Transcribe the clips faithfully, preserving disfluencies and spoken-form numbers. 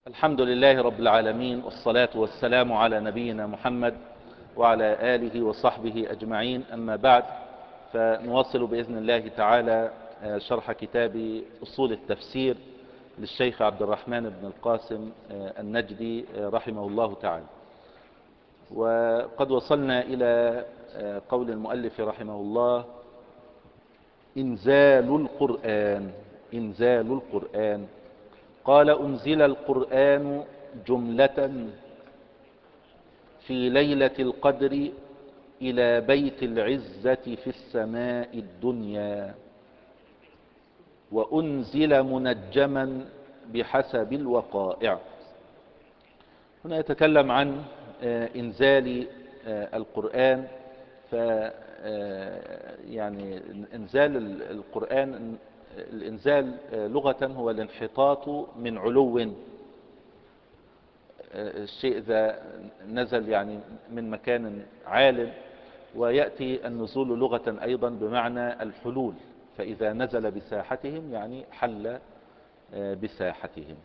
الحمد لله رب العالمين، والصلاة والسلام على نبينا محمد وعلى آله وصحبه أجمعين. أما بعد، فنواصل بإذن الله تعالى شرح كتاب أصول التفسير للشيخ عبد الرحمن بن القاسم النجدي رحمه الله تعالى. وقد وصلنا إلى قول المؤلف رحمه الله: إنزال القرآن. إنزال القرآن. قال: أنزل القرآن جملة في ليلة القدر إلى بيت العزة في السماء الدنيا، وأنزل منجما بحسب الوقائع. هنا يتكلم عن إنزال القرآن. ف يعني إنزال القرآن، الإنزال لغة هو الانحطاط من علو. الشيء إذا نزل يعني من مكان عال، ويأتي النزول لغة أيضا بمعنى الحلول، فإذا نزل بساحتهم يعني حل بساحتهم.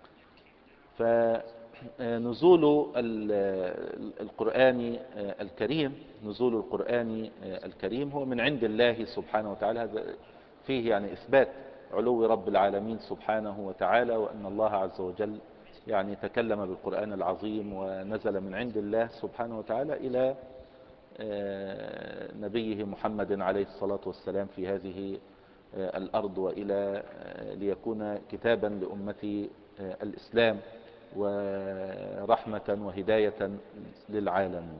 فنزول القرآن الكريم نزول القرآن الكريم هو من عند الله سبحانه وتعالى. هذا فيه يعني إثبات علو رب العالمين سبحانه وتعالى، وأن الله عز وجل يعني تكلم بالقرآن العظيم ونزل من عند الله سبحانه وتعالى إلى نبيه محمد عليه الصلاة والسلام في هذه الأرض، وإلى ليكون كتابا لأمة الإسلام ورحمة وهداية للعالمين.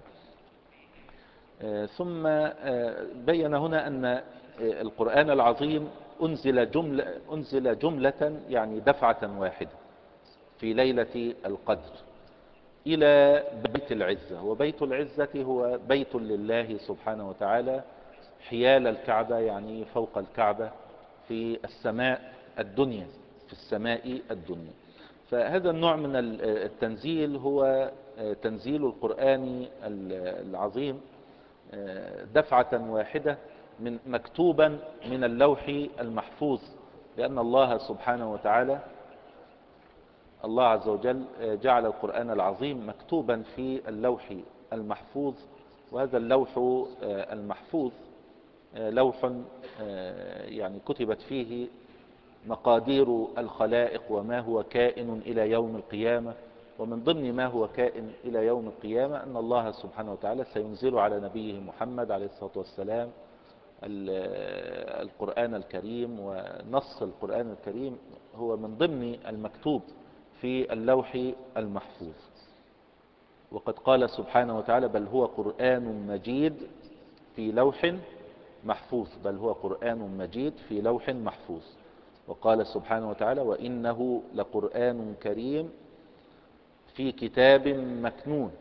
ثم بين هنا أن القرآن العظيم أنزل جملة, أنزل جملة يعني دفعة واحدة في ليلة القدر إلى بيت العزة. وبيت العزة هو بيت لله سبحانه وتعالى حيال الكعبة، يعني فوق الكعبة في السماء الدنيا في السماء الدنيا. فهذا النوع من التنزيل هو تنزيل القرآن العظيم دفعة واحدة من مكتوبا من اللوح المحفوظ، لأن الله سبحانه وتعالى الله عز وجل جعل القرآن العظيم مكتوبا في اللوح المحفوظ. وهذا اللوح المحفوظ لوح يعني كتبت فيه مقادير الخلائق وما هو كائن إلى يوم القيامة. ومن ضمن ما هو كائن إلى يوم القيامة أن الله سبحانه وتعالى سينزل على نبيه محمد عليه الصلاة والسلام القرآن الكريم. ونص القرآن الكريم هو من ضمن المكتوب في اللوح المحفوظ. وقد قال سبحانه وتعالى: بل هو قرآن مجيد في لوح محفوظ. بل هو قرآن مجيد في لوح محفوظ. وقال سبحانه وتعالى: وإنه لقرآن كريم في كتاب مكنون.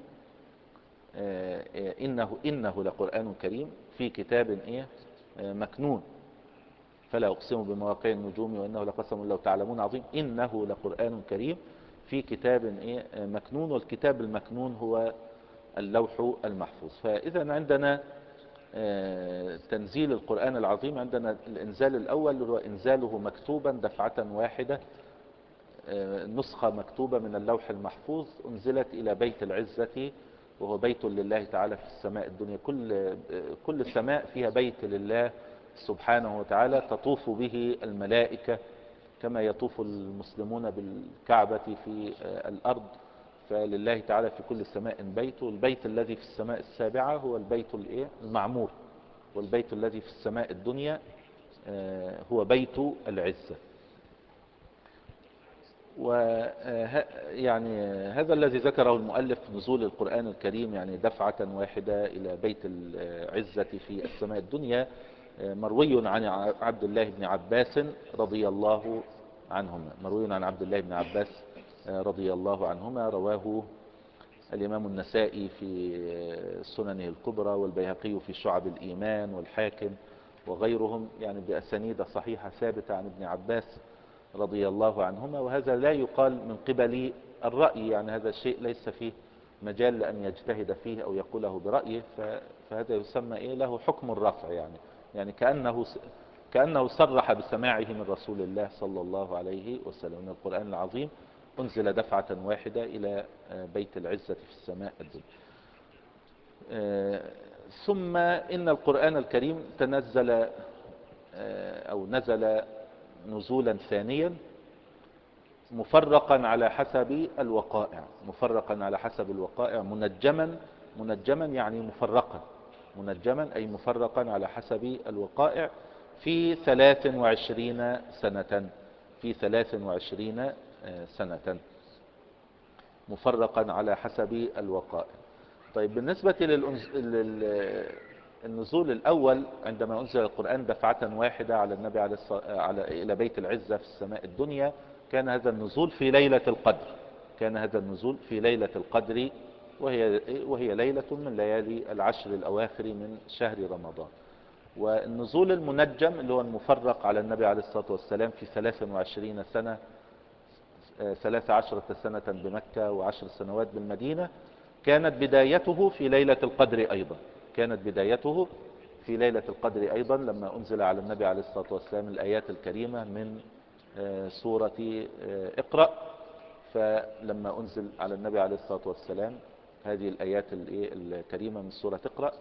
إنه, إنه لقرآن كريم في كتاب إيه مكنون. فلا أقسم بمواقع النجوم وإنه لقسم لو تعلمون عظيم. إنه لقرآن كريم في كتاب إيه مكنون. والكتاب المكنون هو اللوح المحفوظ. فإذا عندنا تنزيل القرآن العظيم، عندنا الإنزال الأول هو إنزاله مكتوبا دفعة واحدة، نسخة مكتوبة من اللوح المحفوظ أنزلت إلى بيت العزة، وهو بيت لله تعالى في السماء الدنيا. كل كل سماء فيها بيت لله سبحانه وتعالى تطوف به الملائكة كما يطوف المسلمون بالكعبة في الأرض. فلله تعالى في كل سماء بيت. والبيت الذي في السماء السابعة هو البيت المعمور. والبيت الذي في السماء الدنيا هو بيت العزة. ويعني هذا الذي ذكره المؤلف نزول القرآن الكريم يعني دفعة واحدة إلى بيت العزة في السماء الدنيا مروي عن عبد الله بن عباس رضي الله عنهما. مروي عن عبد الله بن عباس رضي الله عنهما. رواه الإمام النسائي في سننه الكبرى، والبيهقي في شعب الإيمان، والحاكم وغيرهم يعني بأسانيد صحيحة ثابتة عن ابن عباس رضي الله عنهما. وهذا لا يقال من قبل الرأي، يعني هذا الشيء ليس فيه مجال لأن يجتهد فيه أو يقوله برأيه. فهذا يسمى إيه له حكم الرفع، يعني يعني كأنه كأنه صرح بسماعه من رسول الله صلى الله عليه وسلم من القرآن العظيم. أنزل دفعة واحدة إلى بيت العزة في السماء الدنيا. ثم إن القرآن الكريم تنزل أو نزل نزولا ثانيا مفرقا على حسب الوقائع، مفرقا على حسب الوقائع منجما، منجما يعني مفرقا، منجما أي مفرقا على حسب الوقائع في ثلاث وعشرين سنة، في ثلاث وعشرين سنة مفرقا على حسب الوقائع. طيب بالنسبة للنزول الأول عندما أنزل القرآن دفعة واحدة على النبي عليه الصلاة على إلى بيت العزة في السماء الدنيا، كان هذا النزول في ليلة القدر، كان هذا النزول في ليلة القدر، وهي وهي ليلة من ليالي العشر الأواخر من شهر رمضان. والنزول المنجم اللي هو المفرق على النبي عليه الصلاة والسلام في ثلاث وعشرين سنة، ثلاث عشرة سنة بمكة وعشر سنوات بالمدينة، كانت بدايته في ليلة القدر أيضا، كانت بدايته في ليلة القدر أيضا لما أنزل على النبي عليه الصلاة والسلام الآيات الكريمة من سورة اقرأ. فلما أنزل على النبي عليه الصلاة والسلام هذه الآيات الكريمة من سورة اقرأ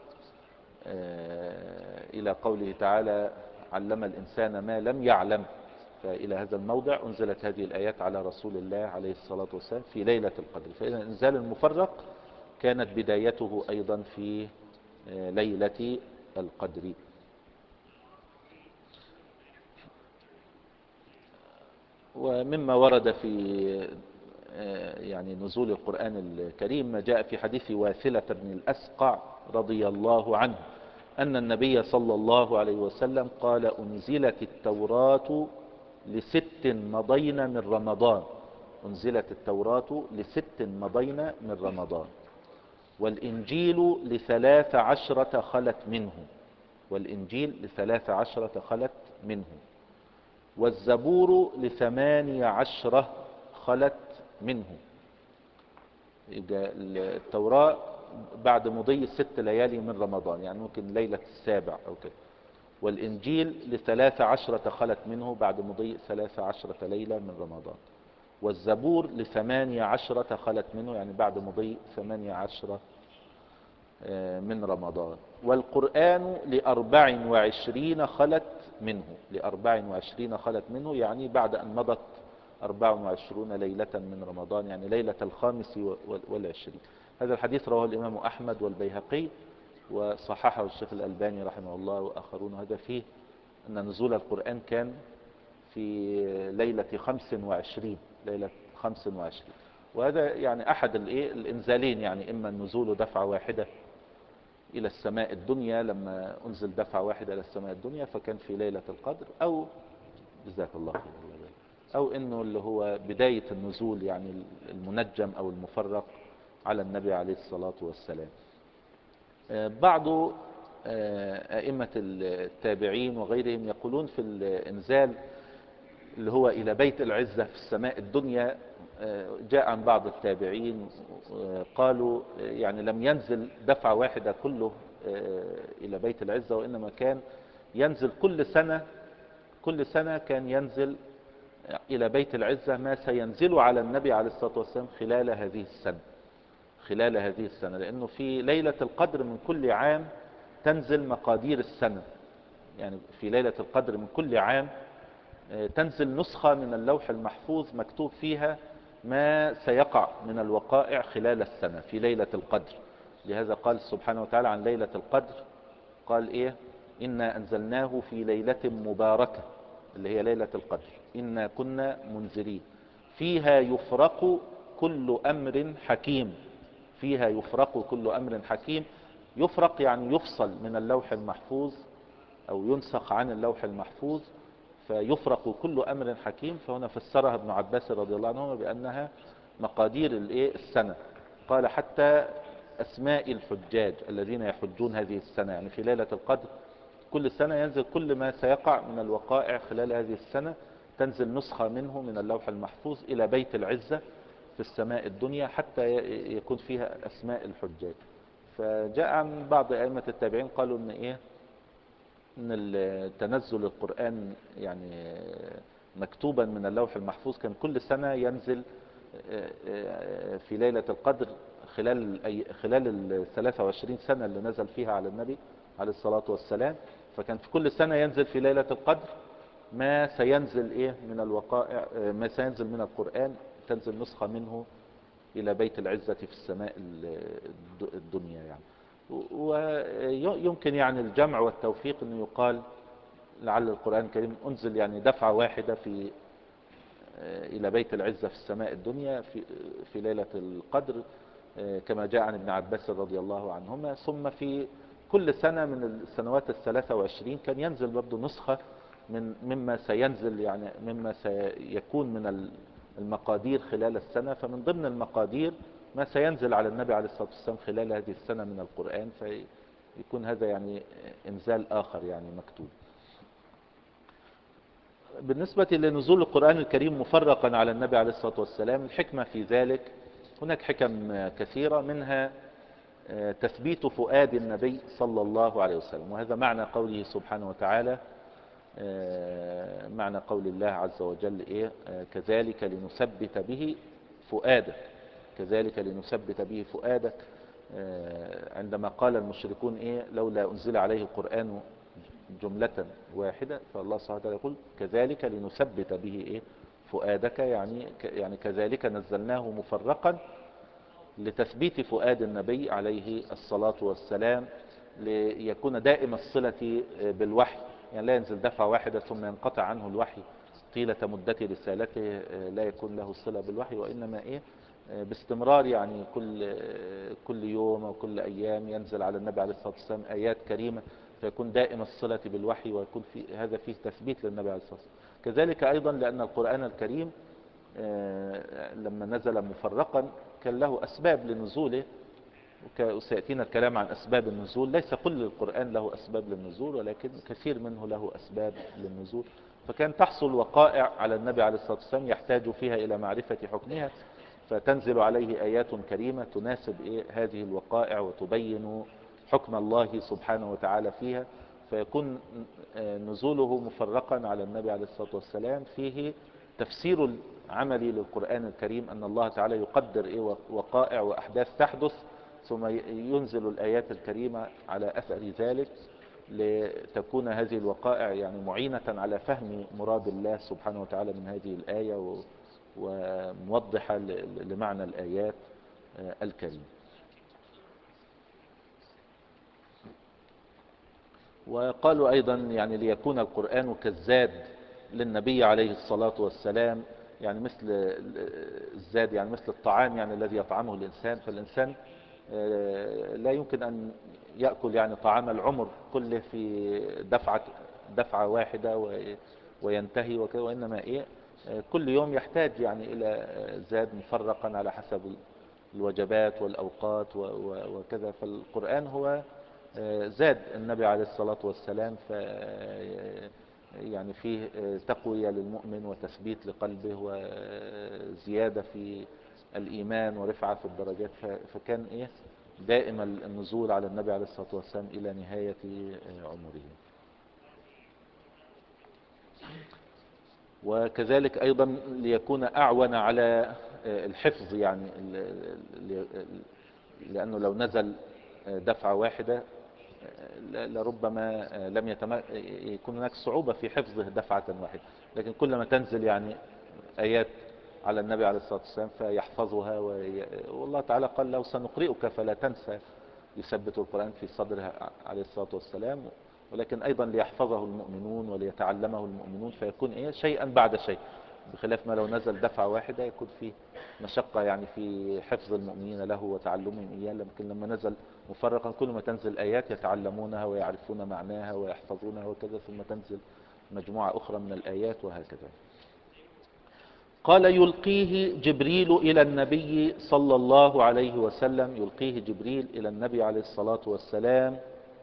إلى قوله تعالى علم الإنسان ما لم يعلم، فإلى هذا الموضع أنزلت هذه الآيات على رسول الله عليه الصلاة والسلام في ليلة القدر. فإذا الإنزال المفرق كانت بدايته أيضا في ليلة القدر. ومما ورد في يعني نزول القرآن الكريم ما جاء في حديث واثلة بن الأسقع رضي الله عنه أن النبي صلى الله عليه وسلم قال أنزلت التوراة لست مضين من رمضان، أنزلت التوراة لست مضين من رمضان، والإنجيل لثلاث عشرة خلت منه، والإنجيل لثلاث عشرة خلت منه، والزبور لثماني عشرة خلت منه. التوراة بعد مضي ست ليالي من رمضان، يعني ممكن ليلة السابع أو كده. والإنجيل لثلاث عشرة خلت منه بعد مضي ثلاث عشرة ليلة من رمضان. والزبور لثماني عشرة خلت منه، يعني بعد مضي ثمانية عشرة من رمضان. والقرآن لأربع وعشرين خلت منه، لأربع وعشرين خلت منه، يعني بعد أن مضت أربع وعشرون ليلة من رمضان، يعني ليلة الخامس والعشرين. هذا الحديث رواه الإمام أحمد والبيهقي وصححه الشيخ الألباني رحمه الله وآخرون. هذا فيه أن نزول القرآن كان في ليلة خمس وعشرين، ليلة خمس وعشرين. وهذا يعني أحد الإنزالين، يعني إما النزول دفعة واحدة إلى السماء الدنيا لما أنزل دفعة واحدة إلى السماء الدنيا فكان في ليلة القدر، أو جزاك الله خير، أو إنه اللي هو بداية النزول يعني المنجم أو المفرق على النبي عليه الصلاة والسلام. بعض أئمة التابعين وغيرهم يقولون في الإنزال اللي هو إلى بيت العزة في السماء الدنيا، جاء عن بعض التابعين قالوا يعني لم ينزل دفعة واحدة كله إلى بيت العزة، وإنما كان ينزل كل سنة، كل سنة كان ينزل إلى بيت العزة ما سينزل على النبي عليه الصلاة والسلام خلال هذه السنة، خلال هذه السنة، لأنه في ليلة القدر من كل عام تنزل مقادير السنة، يعني في ليلة القدر من كل عام تنزل نسخة من اللوح المحفوظ مكتوب فيها ما سيقع من الوقائع خلال السنة في ليلة القدر. لهذا قال سبحانه وتعالى عن ليلة القدر، قال إيه؟ إنا أنزلناه في ليلة مباركة، اللي هي ليلة القدر، إنا كنا منذرين فيها يفرق كل أمر حكيم، فيها يفرق كل أمر حكيم. يفرق يعني يفصل من اللوح المحفوظ أو ينسخ عن اللوح المحفوظ، فيفرق كل أمر حكيم. فهنا فسرها ابن عباس رضي الله عنهما بأنها مقادير السنة. قال حتى أسماء الحجاج الذين يحجون هذه السنة، يعني في ليلة القدر كل سنة ينزل كل ما سيقع من الوقائع خلال هذه السنة، تنزل نسخة منه من اللوح المحفوظ إلى بيت العزة في السماء الدنيا حتى يكون فيها أسماء الحجاج. فجاء عن بعض أئمة التابعين قالوا إن إيه، إن تنزل القرآن يعني مكتوبا من اللوح المحفوظ كان كل سنة ينزل في ليلة القدر خلال أي- خلال ال ثلاثة وعشرين سنة اللي نزل فيها على النبي عليه الصلاة والسلام. فكان في كل سنة ينزل في ليلة القدر ما سينزل إيه من الوقائع، ما سينزل من القرآن، تنزل نسخة منه إلى بيت العزة في السماء الد- الدنيا يعني. ويمكن يعني الجمع والتوفيق أنه يقال لعل القرآن الكريم أنزل يعني دفعة واحدة في إلى بيت العزة في السماء الدنيا في في ليلة القدر، كما جاء عن ابن عباس رضي الله عنهما. ثم في كل سنة من السنوات الثلاثة وعشرين كان ينزل برضه نسخة من مما سينزل، يعني مما سيكون من المقادير خلال السنة. فمن ضمن المقادير ما سينزل على النبي عليه الصلاة والسلام خلال هذه السنة من القرآن، فيكون هذا يعني إنزال آخر يعني مكتوب. بالنسبة لنزول القرآن الكريم مفرقا على النبي عليه الصلاة والسلام، الحكمة في ذلك هناك حكم كثيرة، منها تثبيت فؤاد النبي صلى الله عليه وسلم. وهذا معنى قوله سبحانه وتعالى، معنى قول الله عز وجل إيه؟ كذلك لنثبت به فؤادك، كذلك لنثبت به فؤادك. عندما قال المشركون إيه لولا أنزل عليه القرآن جملة واحدة، فالله سبحانه وتعالى يقول كذلك لنثبت به إيه فؤادك، يعني يعني كذلك نزلناه مفرقا لتثبيت فؤاد النبي عليه الصلاة والسلام، ليكون دائم الصلة بالوحي، يعني لا ينزل دفعة واحدة ثم ينقطع عنه الوحي طيلة مدة رسالته، لا يكون له صلة بالوحي، وإنما إيه باستمرار، يعني كل كل يوم أو كل أيام ينزل على النبي عليه الصلاة والسلام آيات كريمة، فيكون دائم الصلة بالوحي، ويكون في هذا فيه تثبيت للنبي عليه الصلاة والسلام. كذلك أيضا لأن القرآن الكريم لما نزل مفرقا كان له أسباب لنزوله، وسيأتينا الكلام عن أسباب النزول. ليس كل القرآن له أسباب للنزول، ولكن كثير منه له أسباب للنزول. فكان تحصل وقائع على النبي عليه الصلاة والسلام يحتاج فيها إلى معرفة حكمها، فتنزل عليه آيات كريمة تناسب إيه هذه الوقائع وتبين حكم الله سبحانه وتعالى فيها، فيكون نزوله مفرقا على النبي عليه الصلاة والسلام فيه تفسير عملي للقرآن الكريم، أن الله تعالى يقدر إيه وقائع وأحداث تحدث، ثم ينزل الآيات الكريمة على أثر ذلك، لتكون هذه الوقائع يعني معينة على فهم مراد الله سبحانه وتعالى من هذه الآية، وموضحة لمعنى الآيات الكريمة. وقالوا أيضا يعني ليكون القرآن كالزاد للنبي عليه الصلاة والسلام، يعني مثل الزاد يعني مثل الطعام يعني الذي يطعمه الإنسان، فالإنسان لا يمكن أن يأكل يعني طعام العمر كله في دفعة دفعة واحدة وينتهي وكذا، وإنما إيه كل يوم يحتاج يعني إلى زاد مفرقا على حسب الوجبات والأوقات وكذا. فالقرآن هو زاد النبي عليه الصلاة والسلام، ف يعني فيه تقوية للمؤمن وتثبيت لقلبه وزيادة في الإيمان ورفعة في الدرجات، فكان إيه دائما النزول على النبي عليه الصلاة والسلام إلى نهاية عمره. وكذلك أيضا ليكون أعون على الحفظ، يعني لأنه لو نزل دفعة واحدة لربما لم يتم... يكون هناك صعوبة في حفظه دفعة واحدة، لكن كلما تنزل يعني آيات على النبي عليه الصلاة والسلام فيحفظها، وي... والله تعالى قال لو سنقرئك فلا تنسى، يثبت القرآن في صدره عليه الصلاة والسلام، ولكن أيضا ليحفظه المؤمنون وليتعلمه المؤمنون، فيكون إيه شيئا بعد شيء، بخلاف ما لو نزل دفعة واحدة يكون فيه مشقة يعني في حفظ المؤمنين له وتعلمهم إياه. لكن لما نزل مفرقا كل ما تنزل آيات يتعلمونها ويعرفون معناها ويحفظونها وكذا، ثم تنزل مجموعة أخرى من الآيات وهكذا. قال يلقيه جبريل إلى النبي صلى الله عليه وسلم، يلقيه جبريل إلى النبي عليه الصلاة والسلام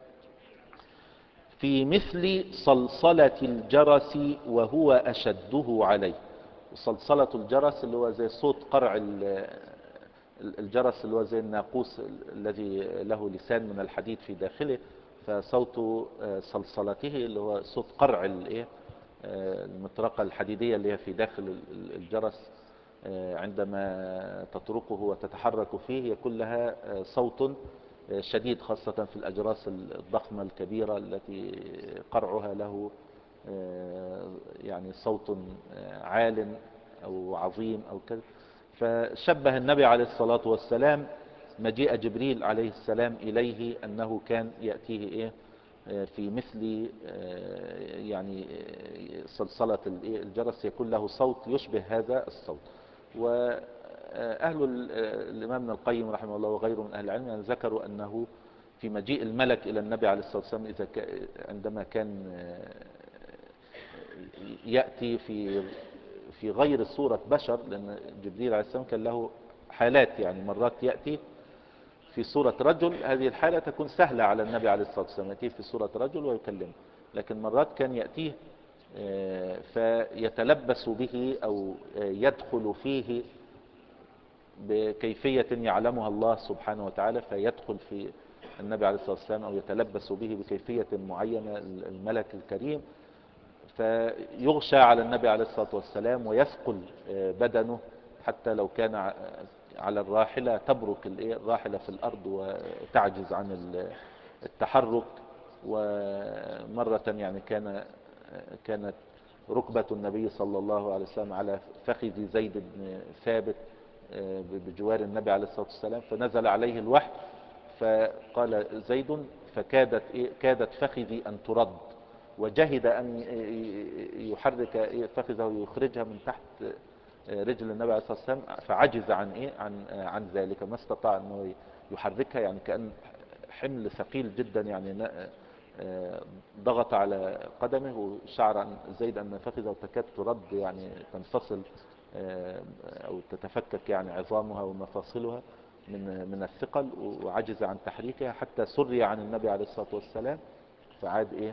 في مثل صلصلة الجرس وهو أشده عليه. صلصلة الجرس اللي هو زي صوت قرع الجرس، اللي هو زي الناقوس الذي له لسان من الحديد في داخله، فصوت صلصلته اللي هو صوت قرع المطرقة الحديدية اللي هي في داخل الجرس، عندما تطرقه وتتحرك فيه يكون لها صوت شديد، خاصة في الأجراس الضخمة الكبيرة التي قرعها له يعني صوت عال أو عظيم أو كذا. فشبه النبي عليه الصلاة والسلام مجيء جبريل عليه السلام إليه أنه كان يأتيه إيه في مثل يعني صلصلة الجرس، يكون له صوت يشبه هذا الصوت. وأهل الإمام ابن القيم رحمه الله وغيره من أهل العلم يعني ذكروا أنه في مجيء الملك إلى النبي عليه الصلاة والسلام إذا عندما كان يأتي في في غير صورة بشر، لأن جبريل عليه السلام كان له حالات، يعني مرات يأتي في صورة رجل، هذه الحالة تكون سهلة على النبي عليه الصلاة والسلام، يأتيه في صورة رجل ويكلمه. لكن مرات كان يأتيه فيتلبس به أو يدخل فيه بكيفية يعلمها الله سبحانه وتعالى، فيدخل في النبي عليه الصلاة والسلام أو يتلبس به بكيفية معينة الملك الكريم، فيغشى على النبي عليه الصلاة والسلام ويثقل بدنه، حتى لو كان على الراحلة تبرك الراحلة في الأرض وتعجز عن التحرك. ومرة يعني كان كانت ركبة النبي صلى الله عليه وسلم على فخذ زيد بن ثابت بجوار النبي عليه الصلاة والسلام، فنزل عليه الوحي فقال زيد فكادت كادت فخذي أن ترد، وجهد أن يحرك فخذه ويخرجها من تحت رجل النبي عليه الصلاة والسلام، فعجز عن إيه عن عن ذلك، ما استطاع أنه يحركها، يعني كأن حمل ثقيل جدا يعني ضغط على قدمه، وشعر زيد أن فخذه تكاد ترد يعني تنفصل أو تتفكك يعني عظامها ومفاصلها من من الثقل، وعجز عن تحريكها حتى سري عن النبي عليه الصلاة والسلام، فعاد إيه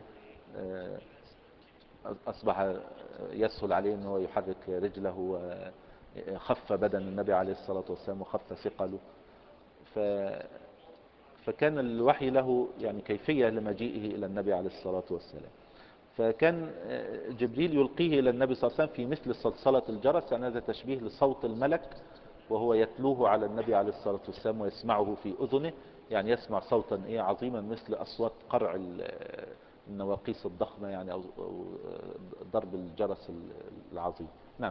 أصبح يسهل عليه أنه يحرك رجله، وخف بدن النبي عليه الصلاة والسلام وخف ثقله. ف فكان الوحي له يعني كيفية لمجيئه إلى النبي عليه الصلاة والسلام. فكان جبريل يلقيه إلى النبي صلى الله عليه وسلم في مثل صلصلة الجرس، يعني هذا تشبيه لصوت الملك وهو يتلوه على النبي عليه الصلاة والسلام ويسمعه في أذنه، يعني يسمع صوتا إيه عظيما مثل أصوات قرع النواقيس الضخمة يعني أو ضرب الجرس العظيم. نعم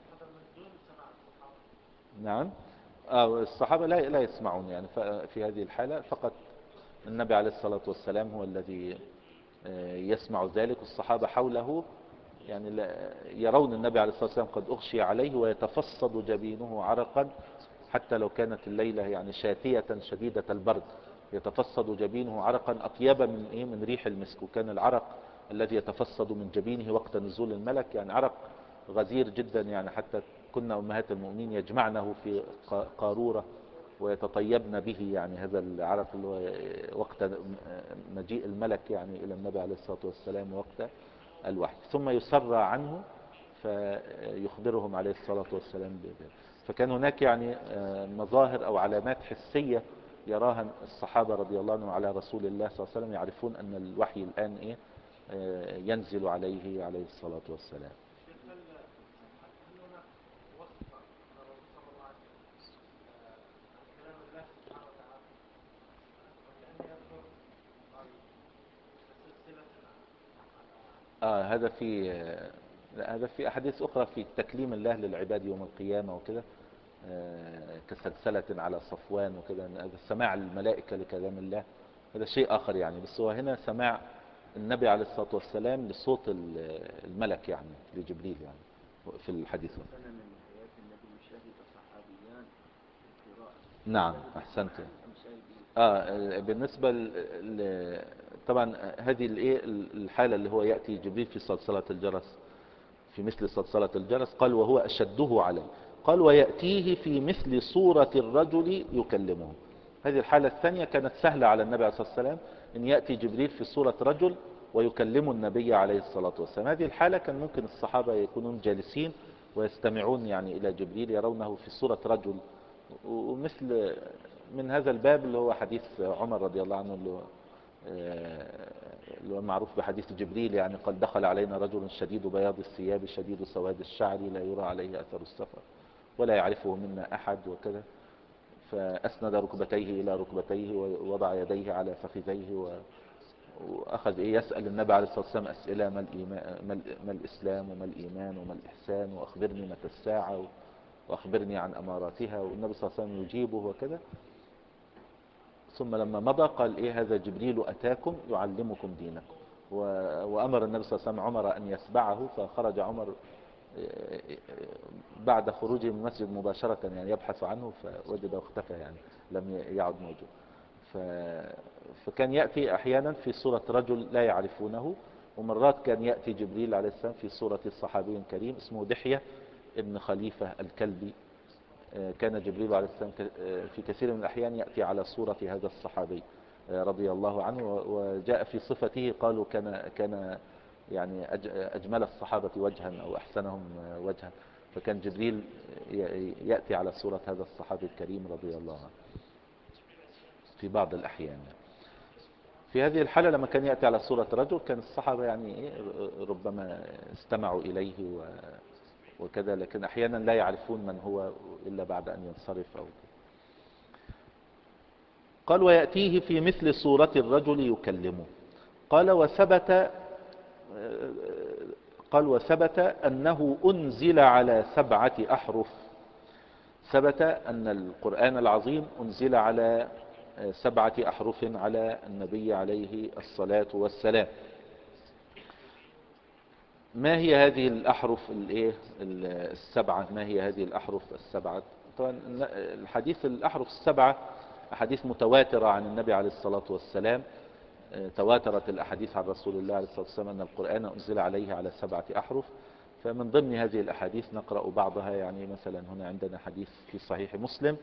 نعم. آه الصحابة لا لا يسمعون يعني في هذه الحالة، فقط النبي عليه الصلاة والسلام هو الذي يسمع ذلك. الصحابة حوله يعني يرون النبي عليه الصلاة والسلام قد أغشي عليه ويتفصد جبينه عرقا، حتى لو كانت الليلة يعني شاتية شديدة البرد، يتفصد جبينه عرقا أطيب من إيه من ريح المسك. وكان العرق الذي يتفصد من جبينه وقت نزول الملك يعني عرق غزير جدا، يعني حتى كنا أمهات المؤمنين يجمعنه في قارورة ويتطيبن به، يعني هذا العرق اللي هو وقت مجيء الملك يعني إلى النبي عليه الصلاة والسلام وقت الوحي، ثم يسرى عنه فيخبرهم عليه الصلاة والسلام بذلك. فكان هناك يعني مظاهر أو علامات حسية يراها الصحابة رضي الله عنهم على رسول الله صلى الله عليه وسلم، يعرفون أن الوحي الآن إيه ينزل عليه عليه الصلاة والسلام. آه هذا في لا هذا في أحاديث أخرى في تكليم الله للعباد يوم القيامة وكده، آه كسلسلة على صفوان وكده، هذا سماع الملائكة لكلام الله، هذا شيء آخر يعني. بس هو هنا سماع النبي عليه الصلاة والسلام لصوت الملك يعني لجبريل يعني في الحديث. نعم أحسنت. آه بالنسبة ل... طبعا هذه الايه الحالة اللي هو يأتي جبريل في صلصلة الجرس في مثل صلصلة الجرس، قال وهو أشده عليه، قال ويأتيه في مثل صورة الرجل يكلمه. هذه الحالة الثانية كانت سهلة على النبي عليه الصلاة والسلام، أن يأتي جبريل في صورة رجل ويكلم النبي عليه الصلاة والسلام. هذه الحالة كان ممكن الصحابة يكونون جالسين ويستمعون يعني إلى جبريل يرونه في صورة رجل. ومثل من هذا الباب اللي هو حديث عمر رضي الله عنه اللي هو اللي هو معروف بحديث جبريل، يعني قال دخل علينا رجل شديد بياض الثياب شديد سواد الشعر لا يرى عليه أثر السفر، ولا يعرفه منا أحد وكذا. فأسند ركبتيه إلى ركبتيه ووضع يديه على فخذيه و... وأخذ إيه يسأل النبي عليه الصلاة والسلام أسئلة: ما, الإيمان ما, ال... ما الإسلام وما الإيمان وما الإحسان، وأخبرني متى الساعة، و... وأخبرني عن أماراتها. والنبي صلى الله عليه وسلم يجيبه وكذا. ثم لما مضى قال: إيه هذا جبريل أتاكم يعلمكم دينكم. و... وأمر النبي صلى الله عليه وسلم عمر أن يتبعه، فخرج عمر بعد خروجه من المسجد مباشرة يعني يبحث عنه، فوجده اختفى، يعني لم يعد موجود. ف... فكان يأتي أحيانا في صورة رجل لا يعرفونه، ومرات كان يأتي جبريل عليه السلام في صورة الصحابي الكريم اسمه دحية ابن خليفة الكلبي. كان جبريل عليه السلام في كثير من الأحيان يأتي على صورة هذا الصحابي رضي الله عنه، وجاء في صفته قالوا كان كان يعني أجمل الصحابة وجها أو أحسنهم وجها. فكان جبريل يأتي على صورة هذا الصحابي الكريم رضي الله عنه في بعض الأحيان. في هذه الحالة لما كان يأتي على صورة رجل كان الصحابة يعني ربما استمعوا إليه وكذا، لكن أحيانا لا يعرفون من هو إلا بعد أن ينصرف أو كذا. قال: ويأتيه في مثل صورة الرجل يكلمه. قال: وثبت قال وثبت أنه أنزل على سبعة أحرف. ثبت أن القرآن العظيم أنزل على سبعة أحرف على النبي عليه الصلاة والسلام. ما هي هذه الأحرف الايه السبعة؟ ما هي هذه الأحرف السبعة؟ طبعا الحديث الأحرف السبعة أحاديث متواترة عن النبي عليه الصلاة والسلام. تواترت الأحاديث عن رسول الله عليه الصلاة والسلام أن القرآن أنزل عليه على سبعة أحرف. فمن ضمن هذه الأحاديث نقرأ بعضها. يعني مثلا هنا عندنا حديث في صحيح مسلم،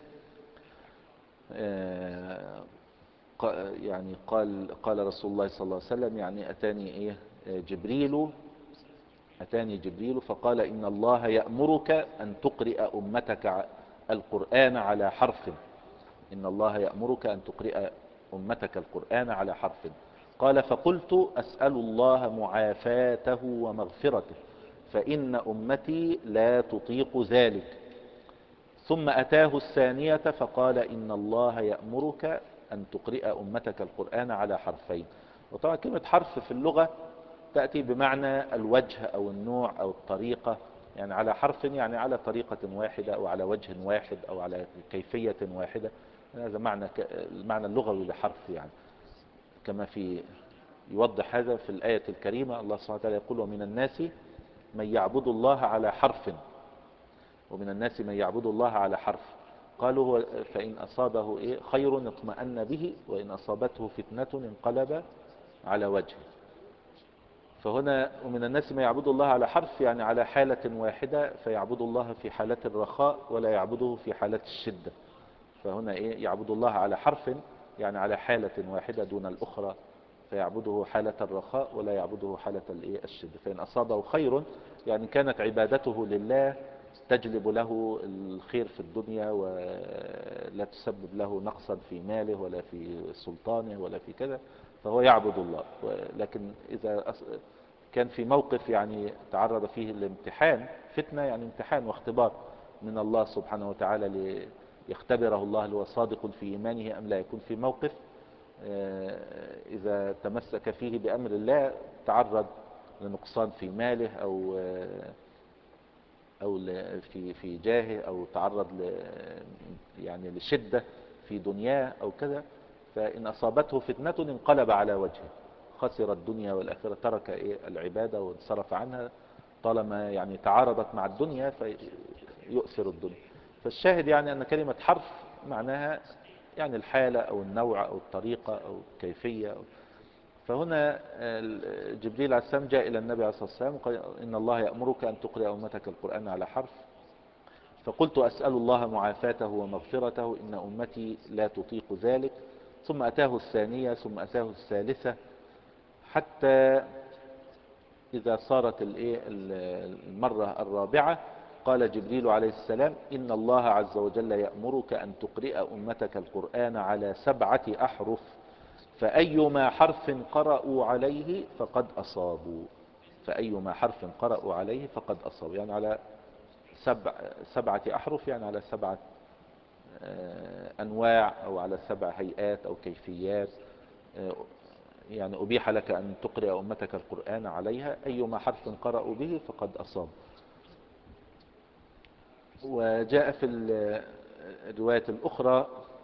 يعني قال قال رسول الله صلى الله عليه وسلم: يعني أتاني إيه جبريل أتاني جبريل فقال: إن الله يأمرك أن تقرئ أمتك القرآن على حرف. إن الله يأمرك أن تقرئ أمتك القرآن على حرف. قال: فقلت: أسأل الله معافاته ومغفرته، فإن أمتي لا تطيق ذلك. ثم أتاه الثانية فقال: إن الله يأمرك أن تقرئ أمتك القرآن على حرفين. وطبعا كلمة حرف في اللغة تأتي بمعنى الوجه أو النوع أو الطريقة. يعني على حرف يعني على طريقة واحدة أو على وجه واحد أو على كيفية واحدة. هذا معنى المعنى اللغوي لحرف. يعني كما في يوضح هذا في الآية الكريمة الله سبحانه وتعالى يقول: ومن الناس من يعبد الله على حرف. ومن الناس من يعبد الله على حرف. قالوا: هو فإن أصابه إيه خير اطمأن به، وإن أصابته فتنة انقلب على وجهه. فهنا ومن الناس من يعبد الله على حرف يعني على حالة واحدة، فيعبد الله في حالة الرخاء ولا يعبده في حالة الشدة. فهنا إيه يعبد الله على حرف يعني على حالة واحدة دون الأخرى، فيعبده حالة الرخاء ولا يعبده حالة الشدة. فإن أصابه خير يعني كانت عبادته لله تجلب له الخير في الدنيا ولا تسبب له نقصا في ماله ولا في سلطانه ولا في كذا، فهو يعبد الله. لكن إذا كان في موقف يعني تعرض فيه الامتحان فتنة، يعني امتحان واختبار من الله سبحانه وتعالى ليختبره الله هل هو صادق في إيمانه أم لا، يكون في موقف إذا تمسك فيه بأمر الله تعرض لنقصان في ماله أو أو في في جاهه أو تعرض ل يعني لشدة في دنياه أو كذا، فإن أصابته فتنة انقلب على وجهه، خسر الدنيا والآخرة، ترك إيه العبادة وانصرف عنها طالما يعني تعارضت مع الدنيا فيؤثر الدنيا. فالشاهد يعني أن كلمة حرف معناها يعني الحالة أو النوع أو الطريقة أو الكيفية أو. فهنا جبريل عليه السلام جاء إلى النبي عليه الصلاة والسلام وقال: إن الله يأمرك أن تقرأ أمتك القرآن على حرف. فقلت: أسأل الله معافاته ومغفرته، إن أمتي لا تطيق ذلك. ثم أتاه الثانية ثم أتاه الثالثة حتى إذا صارت المرة الرابعة قال جبريل عليه السلام: إن الله عز وجل يأمرك أن تقرئ أمتك القرآن على سبعة أحرف، فأيما حرف قرأوا عليه فقد أصابوا. فأيما حرف قرأوا عليه فقد أصابوا، يعني على سبع سبعة أحرف، يعني على سبعة أنواع أو على سبع هيئات أو كيفيات. يعني أبيح لك أن تقرأ أمتك القرآن عليها، أيما حرف قرأوا به فقد أصاب. وجاء في الرواية الأخرى،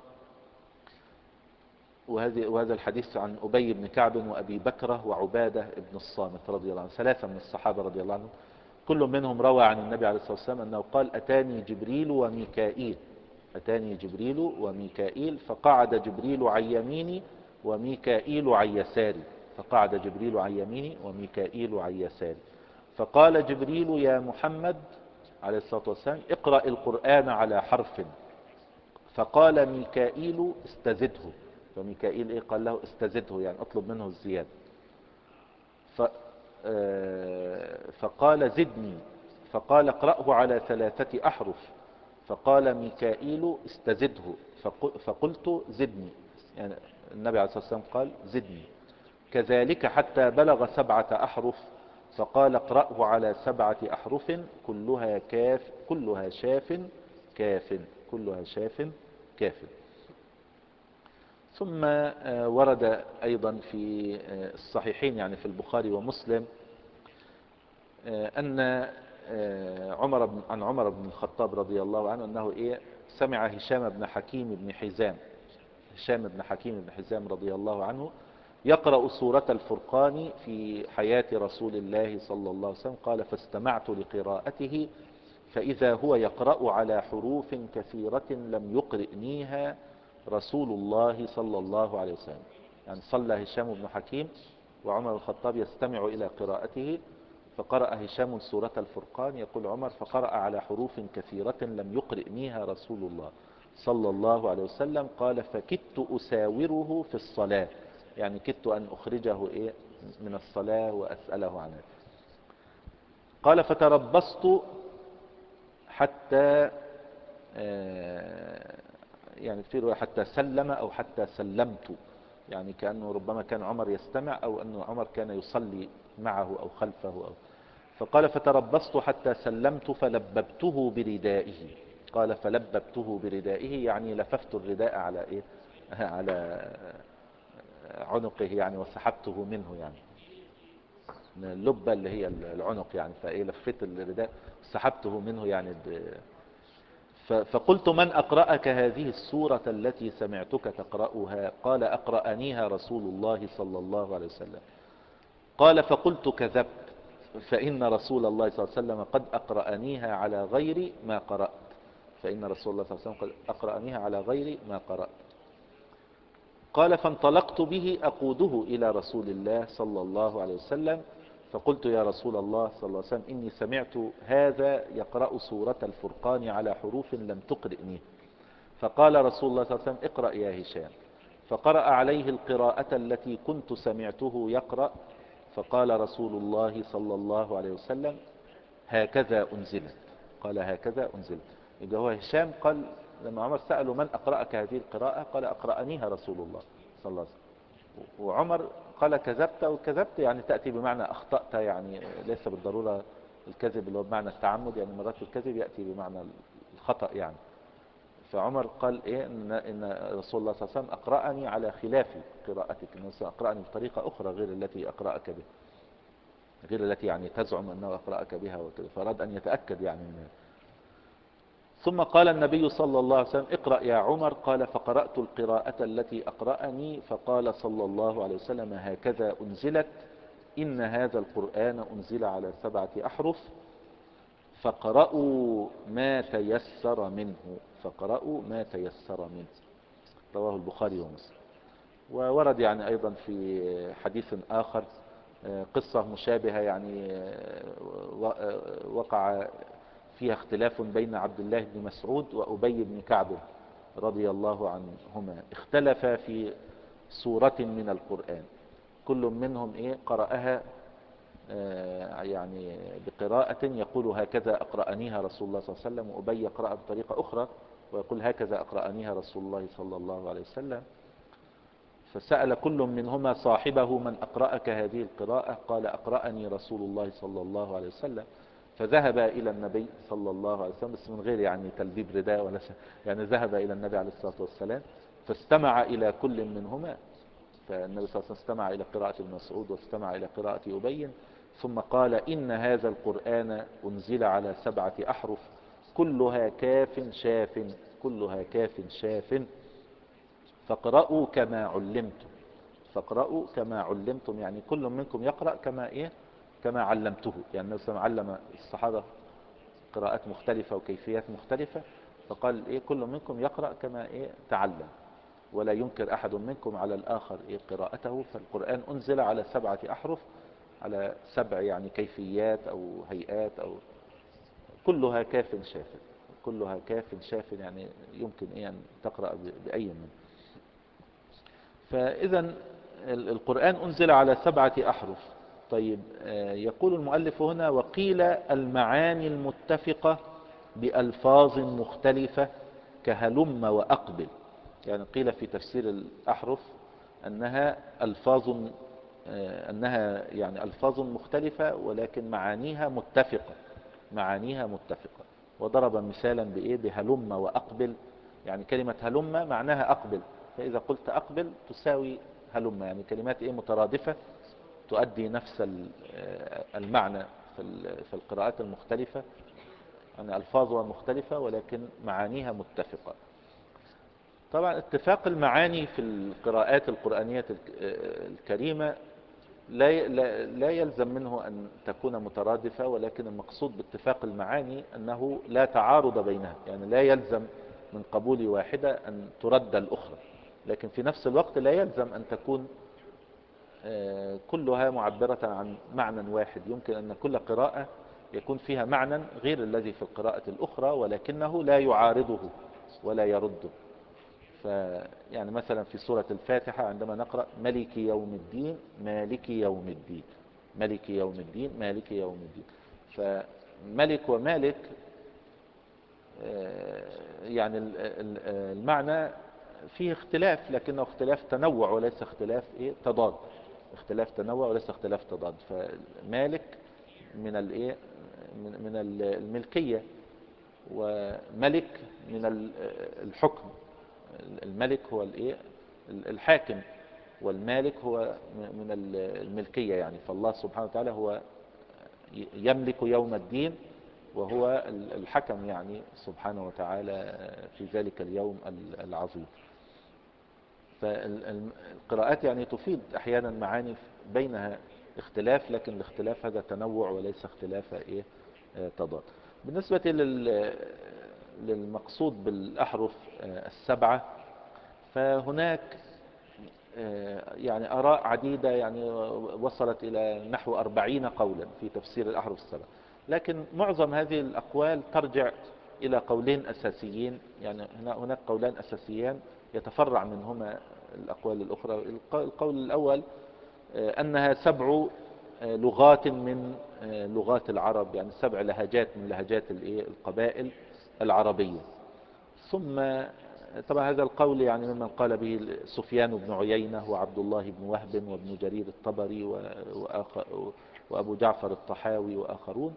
وهذه وهذا الحديث عن أبي بن كعب وأبي بكرة وعبادة بن الصامت رضي الله عنه، ثلاثة من الصحابة رضي الله عنهم، كل منهم روى عن النبي عليه الصلاة والسلام أنه قال: أتاني جبريل وميكائيل أتاني جبريل وميكائيل فقعد جبريل عن يميني وميكائيل عن يساري فقعد جبريل عن يميني وميكائيل عن يساري فقال جبريل: يا محمد عليه الصلاة والسلام، اقرأ القرآن على حرف. فقال ميكائيل: استزده. فميكائيل إيه؟ قال له: استزده، يعني اطلب منه الزيادة. ف... فقال: زدني. فقال: اقرأه على ثلاثة أحرف. فقال ميكائيل: استزده. فقلت: زدني، يعني النبي عليه الصلاة والسلام قال: زدني. كذلك حتى بلغ سبعة أحرف. فقال: اقرأه على سبعة أحرف كلها كاف كلها شاف كاف كلها شاف كاف. ثم ورد أيضا في الصحيحين، يعني في البخاري ومسلم، أن عمر بن عن عمر بن الخطاب رضي الله عنه أنه إيه سمع هشام بن حكيم بن حزام هشام بن حكيم بن حزام رضي الله عنه يقرأ سورة الفرقان في حياة رسول الله صلى الله عليه وسلم. قال: فاستمعت لقراءته فإذا هو يقرأ على حروف كثيرة لم يقرئنيها رسول الله صلى الله عليه وسلم. يعني صلى هشام بن حكيم وعمر بن الخطاب يستمع إلى قراءته، فقرأ هشام سورة الفرقان، يقول عمر: فقرأ على حروف كثيرة لم يقرئنيها رسول الله صلى الله عليه وسلم. قال: فكدت أساوره في الصلاة، يعني كدت أن أخرجه إيه من الصلاة وأسأله عنه. قال: فتربصت حتى يعني في رواية حتى سلم أو حتى سلمت، يعني كأنه ربما كان عمر يستمع أو أنه عمر كان يصلي معه أو خلفه أو. فقال: فتربصت حتى سلمت فلببته بردائه. قال: فلببته بردائه، يعني لففت الرداء على إيه على عنقه، يعني وسحبته منه، يعني اللبة اللي هي العنق، يعني فإيه لفت الرداء وسحبته منه يعني ب... فقلت: من أقرأك هذه السورة التي سمعتك تقرأها؟ قال: أقرأنيها رسول الله صلى الله عليه وسلم. قال: فقلت: كذبت، فإن رسول الله صلى الله عليه وسلم قد أقرأنيها على غير ما قرأت فإن رسول الله صلى الله عليه وسلم قد أقرأنيها على غير ما قرأت. قال: فانطلقت به أقوده إلى رسول الله صلى الله عليه وسلم، فقلت: يا رسول الله صلى الله عليه وسلم، إني سمعت هذا يقرأ سورة الفرقان على حروف لم تقرئني. فقال رسول الله صلى الله عليه وسلم: اقرأ يا هشام. فقرأ عليه القراءة التي كنت سمعته يقرأ. فقال رسول الله صلى الله عليه وسلم: هكذا أنزلت. قال: هكذا أنزلت. إذا هو هشام قال لما عمر سأله: من أقرأك هذه القراءة؟ قال: أقرأنيها رسول الله صلى الله عليه وسلم. وعمر قال: كذبت. وكذبت يعني تأتي بمعنى أخطأت، يعني ليس بالضرورة الكذب اللي هو بمعنى التعمد، يعني مرات الكذب يأتي بمعنى الخطأ يعني. فعمر قال إيه إن, إن رسول الله صلى الله عليه وسلم أقرأني على خلاف قراءتك، إنه أقرأني بطريقة أخرى غير التي أقرأك بها، غير التي يعني تزعم أنه أقرأك بها وكذا، فأراد أن يتأكد يعني منها. ثم قال النبي صلى الله عليه وسلم: اقرأ يا عمر. قال: فقرأت القراءة التي أقرأني. فقال صلى الله عليه وسلم: هكذا أنزلت، إن هذا القرآن أنزل على سبعة أحرف، فقرأوا ما تيسر منه فقرأوا ما تيسر منه. رواه البخاري ومسلم. وورد يعني أيضا في حديث آخر قصة مشابهة، يعني وقع فيها اختلاف بين عبد الله بن مسعود وأبي بن كعب رضي الله عنهما. اختلفا في سورة من القرآن، كل منهم إيه قرأها يعني بقراءة يقول: هكذا أقرأنيها رسول الله صلى الله عليه وسلم. وأبي يقرأ بطريقة أخرى ويقول: هكذا أقرأنيها رسول الله صلى الله عليه وسلم. فسأل كل منهما صاحبه: من أقرأك هذه القراءة؟ قال: أقرأني رسول الله صلى الله عليه وسلم. فذهب إلى النبي صلى الله عليه وسلم، بس من غير يعني تلبيب رداء ولا شيء، يعني ذهب إلى النبي عليه الصلاة والسلام فاستمع إلى كل منهما. فالنبي صلى الله عليه وسلم استمع إلى قراءة ابن مسعود واستمع إلى قراءة أبي، ثم قال: إن هذا القرآن أنزل على سبعة أحرف كلها كاف شاف، كلها كاف شاف، فاقرأوا كما علمتم، فاقرأوا كما علمتم، يعني كل منكم يقرأ كما إيه كما علمته. يعني النبي صلى الله عليه وسلم علم الصحابة قراءات مختلفة وكيفيات مختلفة، فقال إيه كل منكم يقرأ كما إيه تعلم، ولا ينكر أحد منكم على الآخر إيه قراءته. فالقرآن أنزل على سبعة أحرف، على سبع يعني كيفيات أو هيئات، أو كلها كاف شاف، كلها كاف شاف، يعني يمكن إيه أن تقرأ بأي منه. فإذا القرآن أنزل على سبعة أحرف. طيب، يقول المؤلف هنا: وقيل المعاني المتفقة بألفاظ مختلفة كهلم وأقبل. يعني قيل في تفسير الأحرف أنها ألفاظ أنها يعني ألفاظ مختلفة ولكن معانيها متفقة، معانيها متفقة. وضرب مثالا بإيه بهلم وأقبل. يعني كلمة هلم معناها أقبل، فإذا قلت أقبل تساوي هلم، يعني كلمات إيه مترادفة تؤدي نفس المعنى في القراءات المختلفة، يعني ألفاظها مختلفة ولكن معانيها متفقة. طبعا اتفاق المعاني في القراءات القرآنية الكريمة لا لا يلزم منه أن تكون مترادفة، ولكن المقصود باتفاق المعاني أنه لا تعارض بينها، يعني لا يلزم من قبول واحدة أن ترد الأخرى، لكن في نفس الوقت لا يلزم أن تكون كلها معبرة عن معنى واحد. يمكن أن كل قراءة يكون فيها معنى غير الذي في القراءة الأخرى، ولكنه لا يعارضه ولا يرده. فيعني مثلا في سورة الفاتحة عندما نقرأ ملك يوم الدين مالك يوم الدين، ملك يوم الدين مالك يوم الدين، فملك ومالك يعني المعنى فيه اختلاف، لكنه اختلاف تنوع وليس اختلاف ايه تضاد، اختلاف تنوع وليس اختلاف تضاد. فمالك من الايه من الملكية، وملك من الحكم. الملك هو الايه الحاكم، والمالك هو من الملكية، يعني فالله سبحانه وتعالى هو يملك يوم الدين وهو الحكم يعني سبحانه وتعالى في ذلك اليوم العظيم. فالقراءات يعني تفيد احيانا معاني بينها اختلاف، لكن الاختلاف هذا تنوع وليس اختلاف ايه تضاد. بالنسبة للمقصود بالأحرف السبعة، فهناك يعني آراء عديدة، يعني وصلت إلى نحو أربعين قولا في تفسير الأحرف السبعة، لكن معظم هذه الأقوال ترجع إلى قولين أساسيين. يعني هناك قولان أساسيان يتفرع منهما الأقوال الأخرى. القول الأول أنها سبع لغات من لغات العرب، يعني سبع لهجات من لهجات القبائل العربية. ثم طبعا هذا القول يعني ممن قال به سفيان بن عيينة وعبد الله بن وهب وابن جرير الطبري وأبو جعفر الطحاوي وآخرون.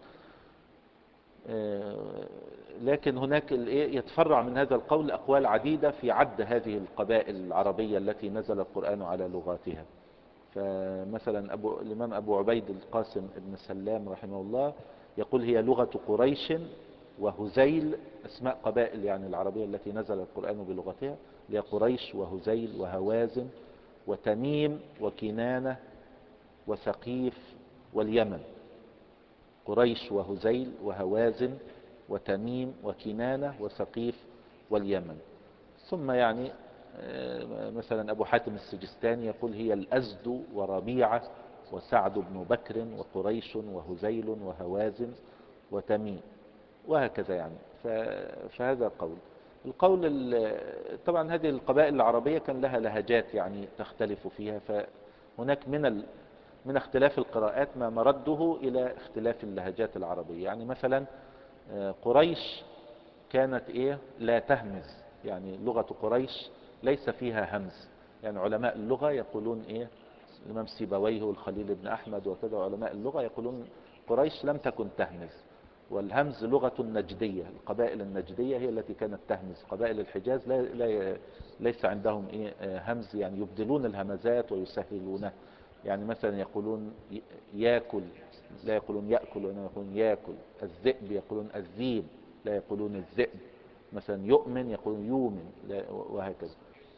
لكن هناك يتفرع من هذا القول أقوال عديدة في عد هذه القبائل العربية التي نزل القرآن على لغاتها. فمثلا أبو الإمام أبو عبيد القاسم بن سلام رحمه الله يقول هي لغة قريش وهزيل، أسماء قبائل يعني العربية التي نزل القرآن بلغتها، هي قريش وهزيل وهوازن وتميم وكنانة وثقيف واليمن. قريش وهزيل وهوازن وتميم وكنانة وثقيف واليمن. ثم يعني مثلا أبو حاتم السجستاني يقول هي الأزد وربيعة وسعد بن بكر وقريش وهزيل وهوازن وتميم، وهكذا يعني. فهذا قول. القول طبعا هذه القبائل العربية كان لها لهجات يعني تختلف فيها، فهناك من من اختلاف القراءات ما مرده إلى اختلاف اللهجات العربية. يعني مثلا قريش كانت إيه لا تهمز، يعني لغة قريش ليس فيها همز. يعني علماء اللغة يقولون إيه، الإمام سيبويه والخليل بن أحمد وكذا علماء اللغة يقولون قريش لم تكن تهمز، والهمز لغة نجدية. القبائل النجدية هي التي كانت تهمز. قبائل الحجاز لا لا ليس عندهم إيه همز، يعني يبدلون الهمزات ويسهلونها. يعني مثلا يقولون ياكل، لا يقولون يأكل وإنما يقولون ياكل. الذئب يقولون الذيب، لا يقولون الذئب. مثلا يؤمن يقولون يؤمن، وهكذا.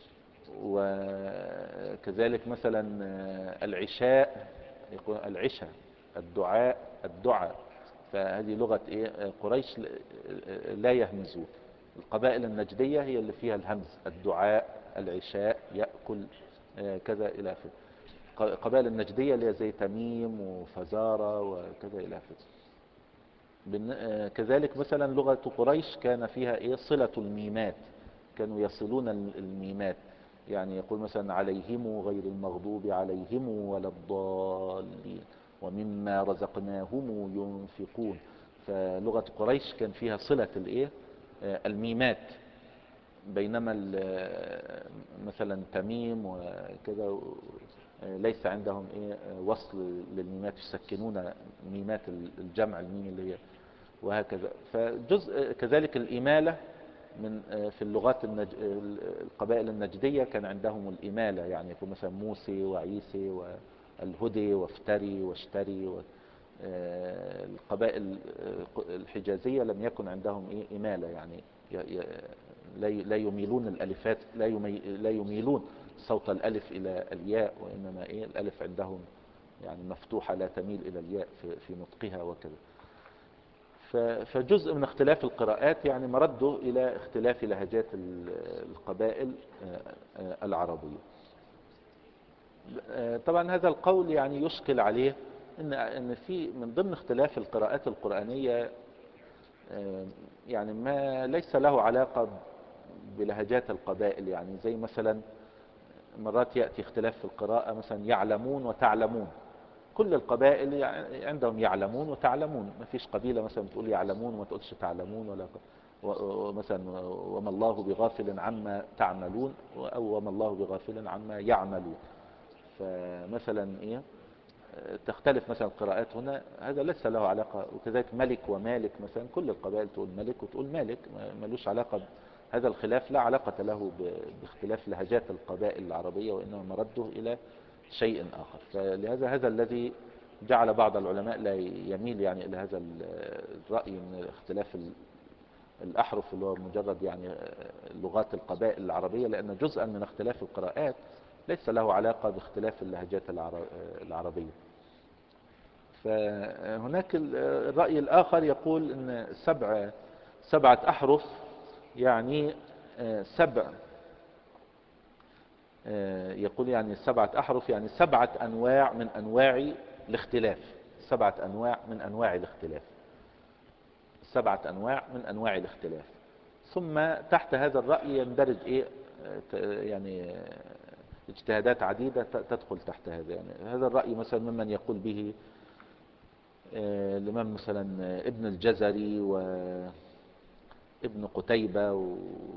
وكذلك مثلا العشاء يقول العشاء، الدعاء الدعاء. فهذه لغة إيه قريش لا يهمزون. القبائل النجدية هي اللي فيها الهمز، الدعاء، العشاء، يأكل، كذا إلى آخره. قبائل النجدية اللي هي زي تميم وفزارة وكذا إلى آخره. كذلك مثلا لغة قريش كان فيها إيه صلة الميمات، كانوا يصلون الميمات. يعني يقول مثلا عليهم غير المغضوب عليهم ولا الضالين ومما رزقناهم ينفقون. فلغة قريش كان فيها صلة الايه الميمات، بينما مثلا تميم وكذا ليس عندهم ايه وصل للميمات، يسكنون ميمات الجمع الميم اللي هي، وهكذا. فجزء كذلك الإمالة من في اللغات النج... القبائل النجدية كان عندهم الإمالة، يعني يكون مثلا موسي وعيسي والهدي وافتري واشتري و... القبائل الحجازية لم يكن عندهم إيه إمالة، يعني ي... لا يميلون الألفات، لا, يمي... لا يميلون صوت الألف إلى الياء، وإنما إيه الألف عندهم يعني مفتوحة لا تميل إلى الياء في, في نطقها وكذا. فجزء من اختلاف القراءات يعني مرده إلى اختلاف لهجات القبائل العربية. طبعا هذا القول يعني يشكل عليه إن إن في من ضمن اختلاف القراءات القرآنية يعني ما ليس له علاقة بلهجات القبائل. يعني زي مثلا مرات يأتي اختلاف في القراءة، مثلا يعلمون وتعلمون. كل القبائل يعني عندهم يعلمون وتعلمون، ما فيش قبيلة مثلا بتقول يعلمون وما تقولش تعلمون، ولا مثلا وما الله بغافل عما تعملون، أو وما الله بغافل عما يعملون. فمثلا إيه تختلف مثلا القراءات هنا، هذا ليس له علاقة. وكذلك ملك ومالك، مثلا كل القبائل تقول ملك وتقول مالك، ملوش علاقة. هذا الخلاف لا علاقة له باختلاف لهجات القبائل العربية، وإنما مرده إلى شيء آخر. فلهذا هذا الذي جعل بعض العلماء لا يميل يعني إلى هذا الرأي من اختلاف الأحرف اللي هو مجرد يعني لغات القبائل العربية، لأن جزءا من اختلاف القراءات ليس له علاقة باختلاف اللهجات العربية. فهناك الرأي الآخر يقول أن سبع سبعة أحرف يعني سبع يقول يعني سبعة أحرف يعني سبعة أنواع من أنواع الاختلاف. سبعة أنواع من أنواع الاختلاف سبعة أنواع من أنواع الاختلاف. ثم تحت هذا الرأي يندرج إيه يعني اجتهادات عديدة تدخل تحت هذا. يعني هذا الرأي مثلا ممن يقول به الإمام مثلا ابن الجزري وابن قتيبة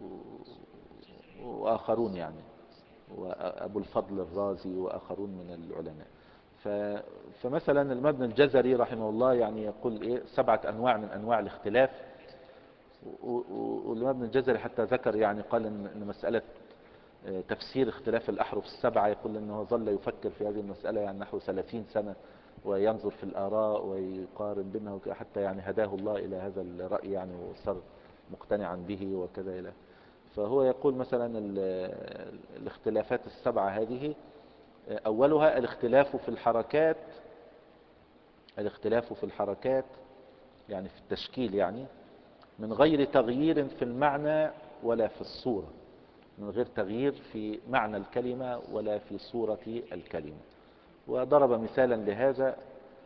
وآخرون، يعني وأبو الفضل الرازي وآخرون من العلماء. فمثلا الإمام ابن الجزري رحمه الله يعني يقول إيه سبعة أنواع من أنواع الاختلاف. والإمام ابن الجزري حتى ذكر يعني قال إن مسألة تفسير اختلاف الأحرف السبعة، يقول إنه ظل يفكر في هذه المسألة يعني نحو ثلاثين سنة، وينظر في الآراء ويقارن بينها، حتى يعني هداه الله إلى هذا الرأي يعني، وصار مقتنعا به وكذا إلى. فهو يقول مثلا الاختلافات السبعة هذه أولها الاختلاف في الحركات الاختلاف في الحركات يعني في التشكيل، يعني من غير تغيير في المعنى ولا في الصورة، من غير تغيير في معنى الكلمة ولا في صورة الكلمة. وضرب مثالا لهذا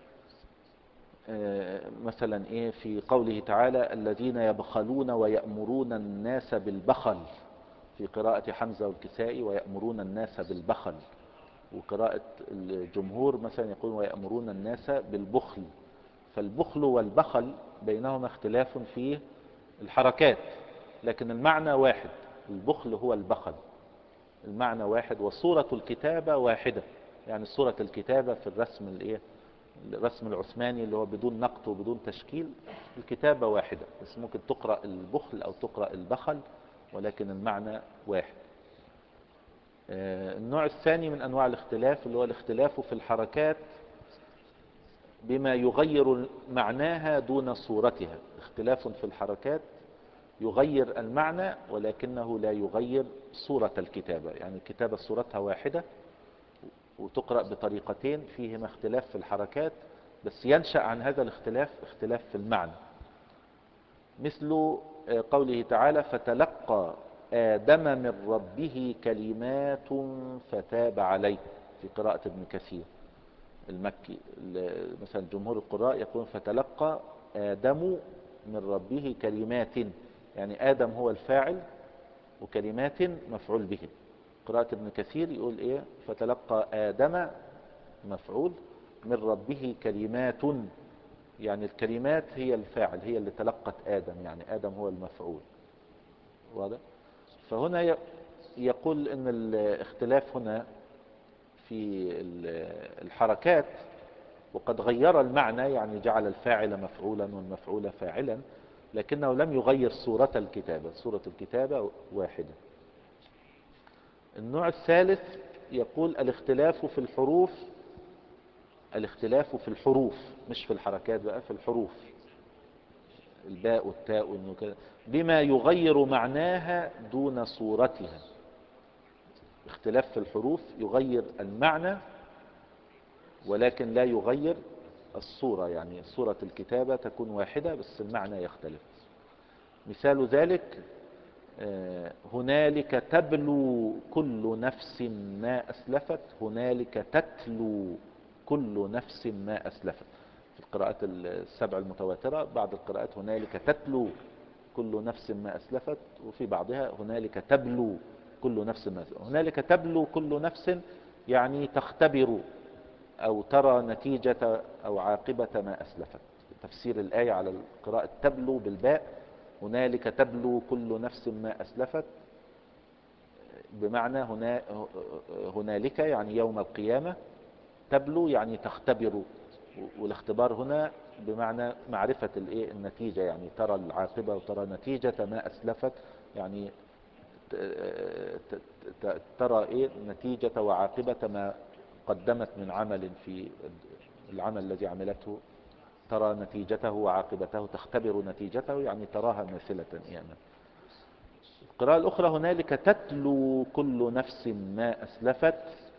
مثلا إيه في قوله تعالى الذين يبخلون ويأمرون الناس بالبخل، في قراءة حمزة والكسائي ويأمرون الناس بالبخل. وقراءة الجمهور مثلا يقول ويأمرون الناس بالبخل. فالبخل والبخل بينهما اختلاف في الحركات، لكن المعنى واحد. البخل هو البخل، المعنى واحد، وصورة الكتابة واحدة. يعني صورة الكتابة في الرسم الايه الرسم العثماني اللي هو بدون نقط وبدون تشكيل، الكتابة واحدة بس ممكن تقرأ البخل أو تقرأ البخل، ولكن المعنى واحد. النوع الثاني من أنواع الاختلاف اللي هو الاختلاف في الحركات بما يغير معناها دون صورتها. اختلاف في الحركات يغير المعنى ولكنه لا يغير صورة الكتابة، يعني الكتابة صورتها واحدة وتقرأ بطريقتين فيهما اختلاف في الحركات، بس ينشأ عن هذا الاختلاف اختلاف في المعنى. مثل قوله تعالى فتلقى آدم من ربه كلمات فتاب عليه في قراءة ابن كثير المكي. مثلا جمهور القراء يقول فتلقى آدم من ربه كلمات، يعني آدم هو الفاعل وكلمات مفعول به. قراءة ابن كثير يقول ايه فتلقى آدم مفعول من ربه كلمات، يعني الكلمات هي الفاعل، هي اللي تلقت آدم، يعني آدم هو المفعول. واضح؟ فهنا يقول ان الاختلاف هنا في الحركات وقد غير المعنى، يعني جعل الفاعل مفعولا والمفعول فاعلا، لكنه لم يغير صورة الكتابة، صورة الكتابة واحدة. النوع الثالث يقول الاختلاف في الحروف، الاختلاف في الحروف مش في الحركات بقى، في الحروف، الباء والتاء والنون، بما يغير معناها دون صورتها. اختلاف في الحروف يغير المعنى ولكن لا يغير الصورة، يعني صورة الكتابة تكون واحدة بس المعنى يختلف. مثال ذلك هنالك تبلو كل نفس ما أسلفت، هنالك تتلو كل نفس ما أسلفت. في القراءات السبع المتواترة بعض القراءات هنالك تتلو كل نفس ما أسلفت، وفي بعضها هنالك تبلو كل نفس ما أسلفت. هنالك تبلو كل نفس يعني تختبر أو ترى نتيجة أو عاقبة ما أسلفت. تفسير الآية على القراءة تبلو بالباء، هنالك تبلو كل نفس ما أسلفت، بمعنى هنا هنالك يعني يوم القيامة، تبلو يعني تختبر، والاختبار هنا بمعنى معرفة الايه النتيجة، يعني ترى العاقبة وترى نتيجة ما أسلفت، يعني ترى ايه نتيجة وعاقبة ما قدمت من عمل في العمل الذي عملته، ترى نتيجته وعاقبته، تختبر نتيجته يعني تراها ماثلة يعني. القراءة الأخرى هنالك تتلو كل نفس ما أسلفت،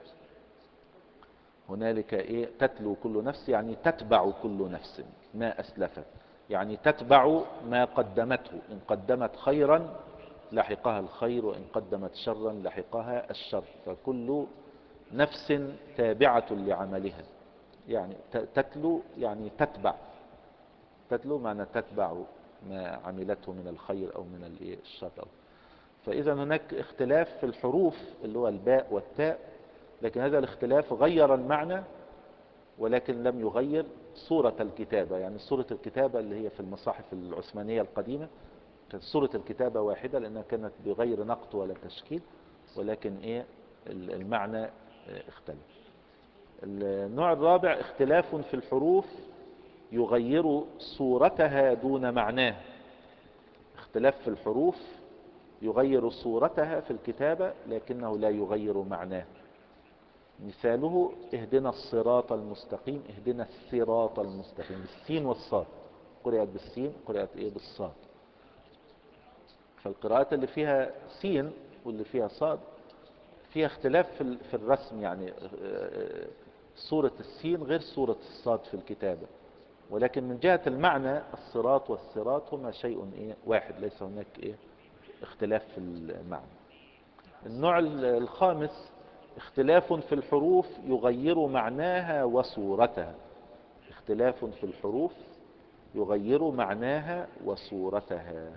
هنالك إيه تتلو كل نفس يعني تتبع كل نفس ما أسلفت، يعني تتبع ما قدمته، إن قدمت خيرا لحقها الخير وإن قدمت شرا لحقها الشر، فكل نفس تابعة لعملها. يعني تتلو يعني تتبع، تتلو معنى تتبع ما عملته من الخير أو من الشر. فإذا هناك اختلاف في الحروف اللي هو الباء والتاء، لكن هذا الاختلاف غير المعنى ولكن لم يغير صورة الكتابة. يعني صورة الكتابة اللي هي في المصاحف العثمانية القديمة كانت صورة الكتابة واحدة لأنها كانت بغير نقط ولا تشكيل، ولكن إيه المعنى اختلف. النوع الرابع اختلاف في الحروف يغير صورتها دون معناها. اختلاف في الحروف يغير صورتها في الكتابة لكنه لا يغير معناه. مثاله اهدنا الصراط المستقيم، اهدنا الصراط المستقيم، السين والصاد، قرأت بالسين قرأت ايه بالصاد. فالقراءات اللي فيها سين واللي فيها صاد فيها اختلاف في الرسم، يعني صورة السين غير صورة الصاد في الكتابة، ولكن من جهة المعنى الصراط والصراط هما شيء ايه واحد، ليس هناك ايه اختلاف في المعنى. النوع الخامس اختلاف في الحروف يغير معناها وصورتها. اختلاف في الحروف يغير معناها وصورتها.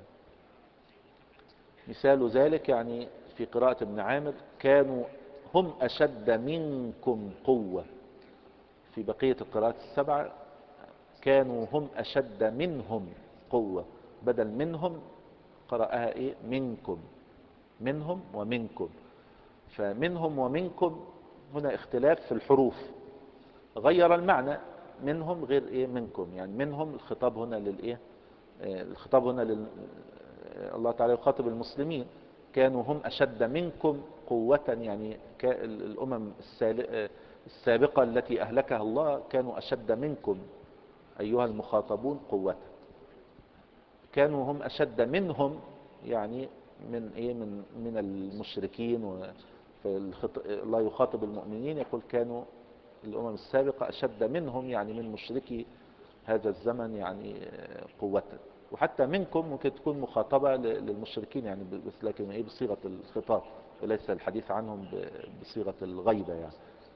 مثال ذلك يعني في قراءة ابن عامر كانوا هم أشد منكم قوة، في بقية القراءات السبعة كانوا هم أشد منهم قوة، بدل منهم قرأها إيه منكم، منهم ومنكم. فمنهم ومنكم هنا اختلاف في الحروف غير المعنى، منهم غير ايه منكم، يعني منهم الخطاب هنا للايه، الخطاب هنا لل... الله تعالى يخاطب المسلمين، كانوا هم أشد منكم قوة، يعني الأمم السابقة التي أهلكها الله كانوا أشد منكم أيها المخاطبون قوة، كانوا هم أشد منهم يعني من إيه من من المشركين. الله يخاطب المؤمنين يقول كانوا الأمم السابقة أشد منهم يعني من مشركي هذا الزمن يعني قوة. وحتى منكم ممكن تكون مخاطبة للمشركين يعني، بس لكن ايه بصيغة الخطاب وليس الحديث عنهم بصيغة الغيبة يعني.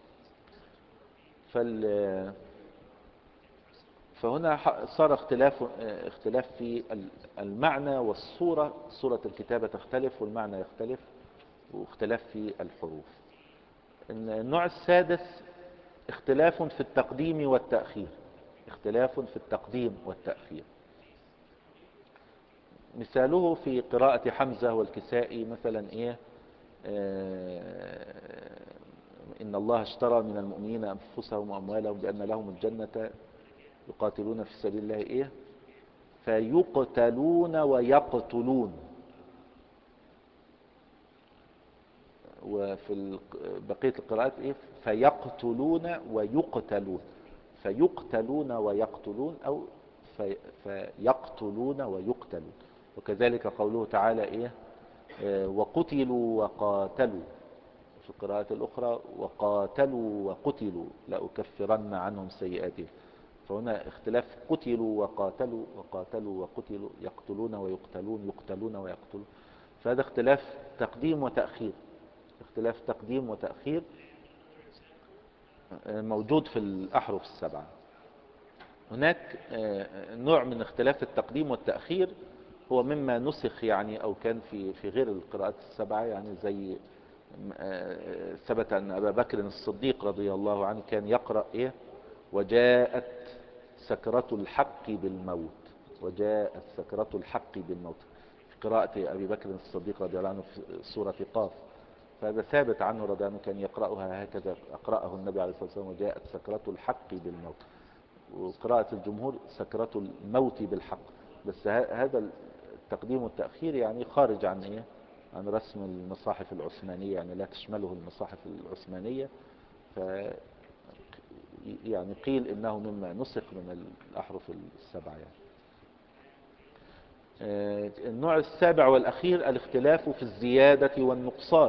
فال فهنا صار اختلاف اختلاف في المعنى والصورة، صورة الكتابة تختلف والمعنى يختلف، واختلاف في الحروف. النوع السادس اختلاف في التقديم والتأخير، اختلاف في التقديم والتأخير. مثاله في قراءة حمزة والكسائي مثلا ايه آه إن الله اشترى من المؤمنين أنفسهم وأموالهم بأن لهم الجنة يقاتلون في سبيل الله ايه فيقتلون ويقتلون. وفي بقية القراءات ايه فيقتلون ويقتلون، فيقتلون ويقتلون أو في فيقتلون ويقتلون. وكذلك قوله تعالى ايه آه وقتلوا وقاتلوا، في القراءات الأخرى وقاتلوا وقتلوا لأكفرن عنهم سيئاتهم. فهنا اختلاف قتلوا وقاتلوا وقاتلوا وقتلوا، يقتلون ويقتلون، يقتلون ويقتلون. فهذا اختلاف تقديم وتأخير، اختلاف تقديم وتأخير موجود في الأحرف السبعة. هناك نوع من اختلاف التقديم والتأخير هو مما نسخ يعني أو كان في في غير القراءات السبعة، يعني زي ثبت أن أبا بكر الصديق رضي الله عنه كان يقرأ إيه وجاءت سكرة الحق بالموت، وجاءت سكرة الحق بالموت في قراءة أبي بكر الصديق رضي الله عنه في سورة قاف. فهذا ثابت عنه رضي الله عنه كان يقرأها هكذا، أقرأه النبي عليه الصلاة والسلام وجاءت سكرة الحق بالموت. وقراءة الجمهور سكرة الموت بالحق. بس هذا التقديم والتأخير يعني خارج عن إيه عن رسم المصاحف العثمانية، يعني لا تشمله المصاحف العثمانية. ف يعني قيل إنه مما نسخ من الأحرف السبعة يعني. النوع السابع والأخير الاختلاف في الزيادة والنقصان،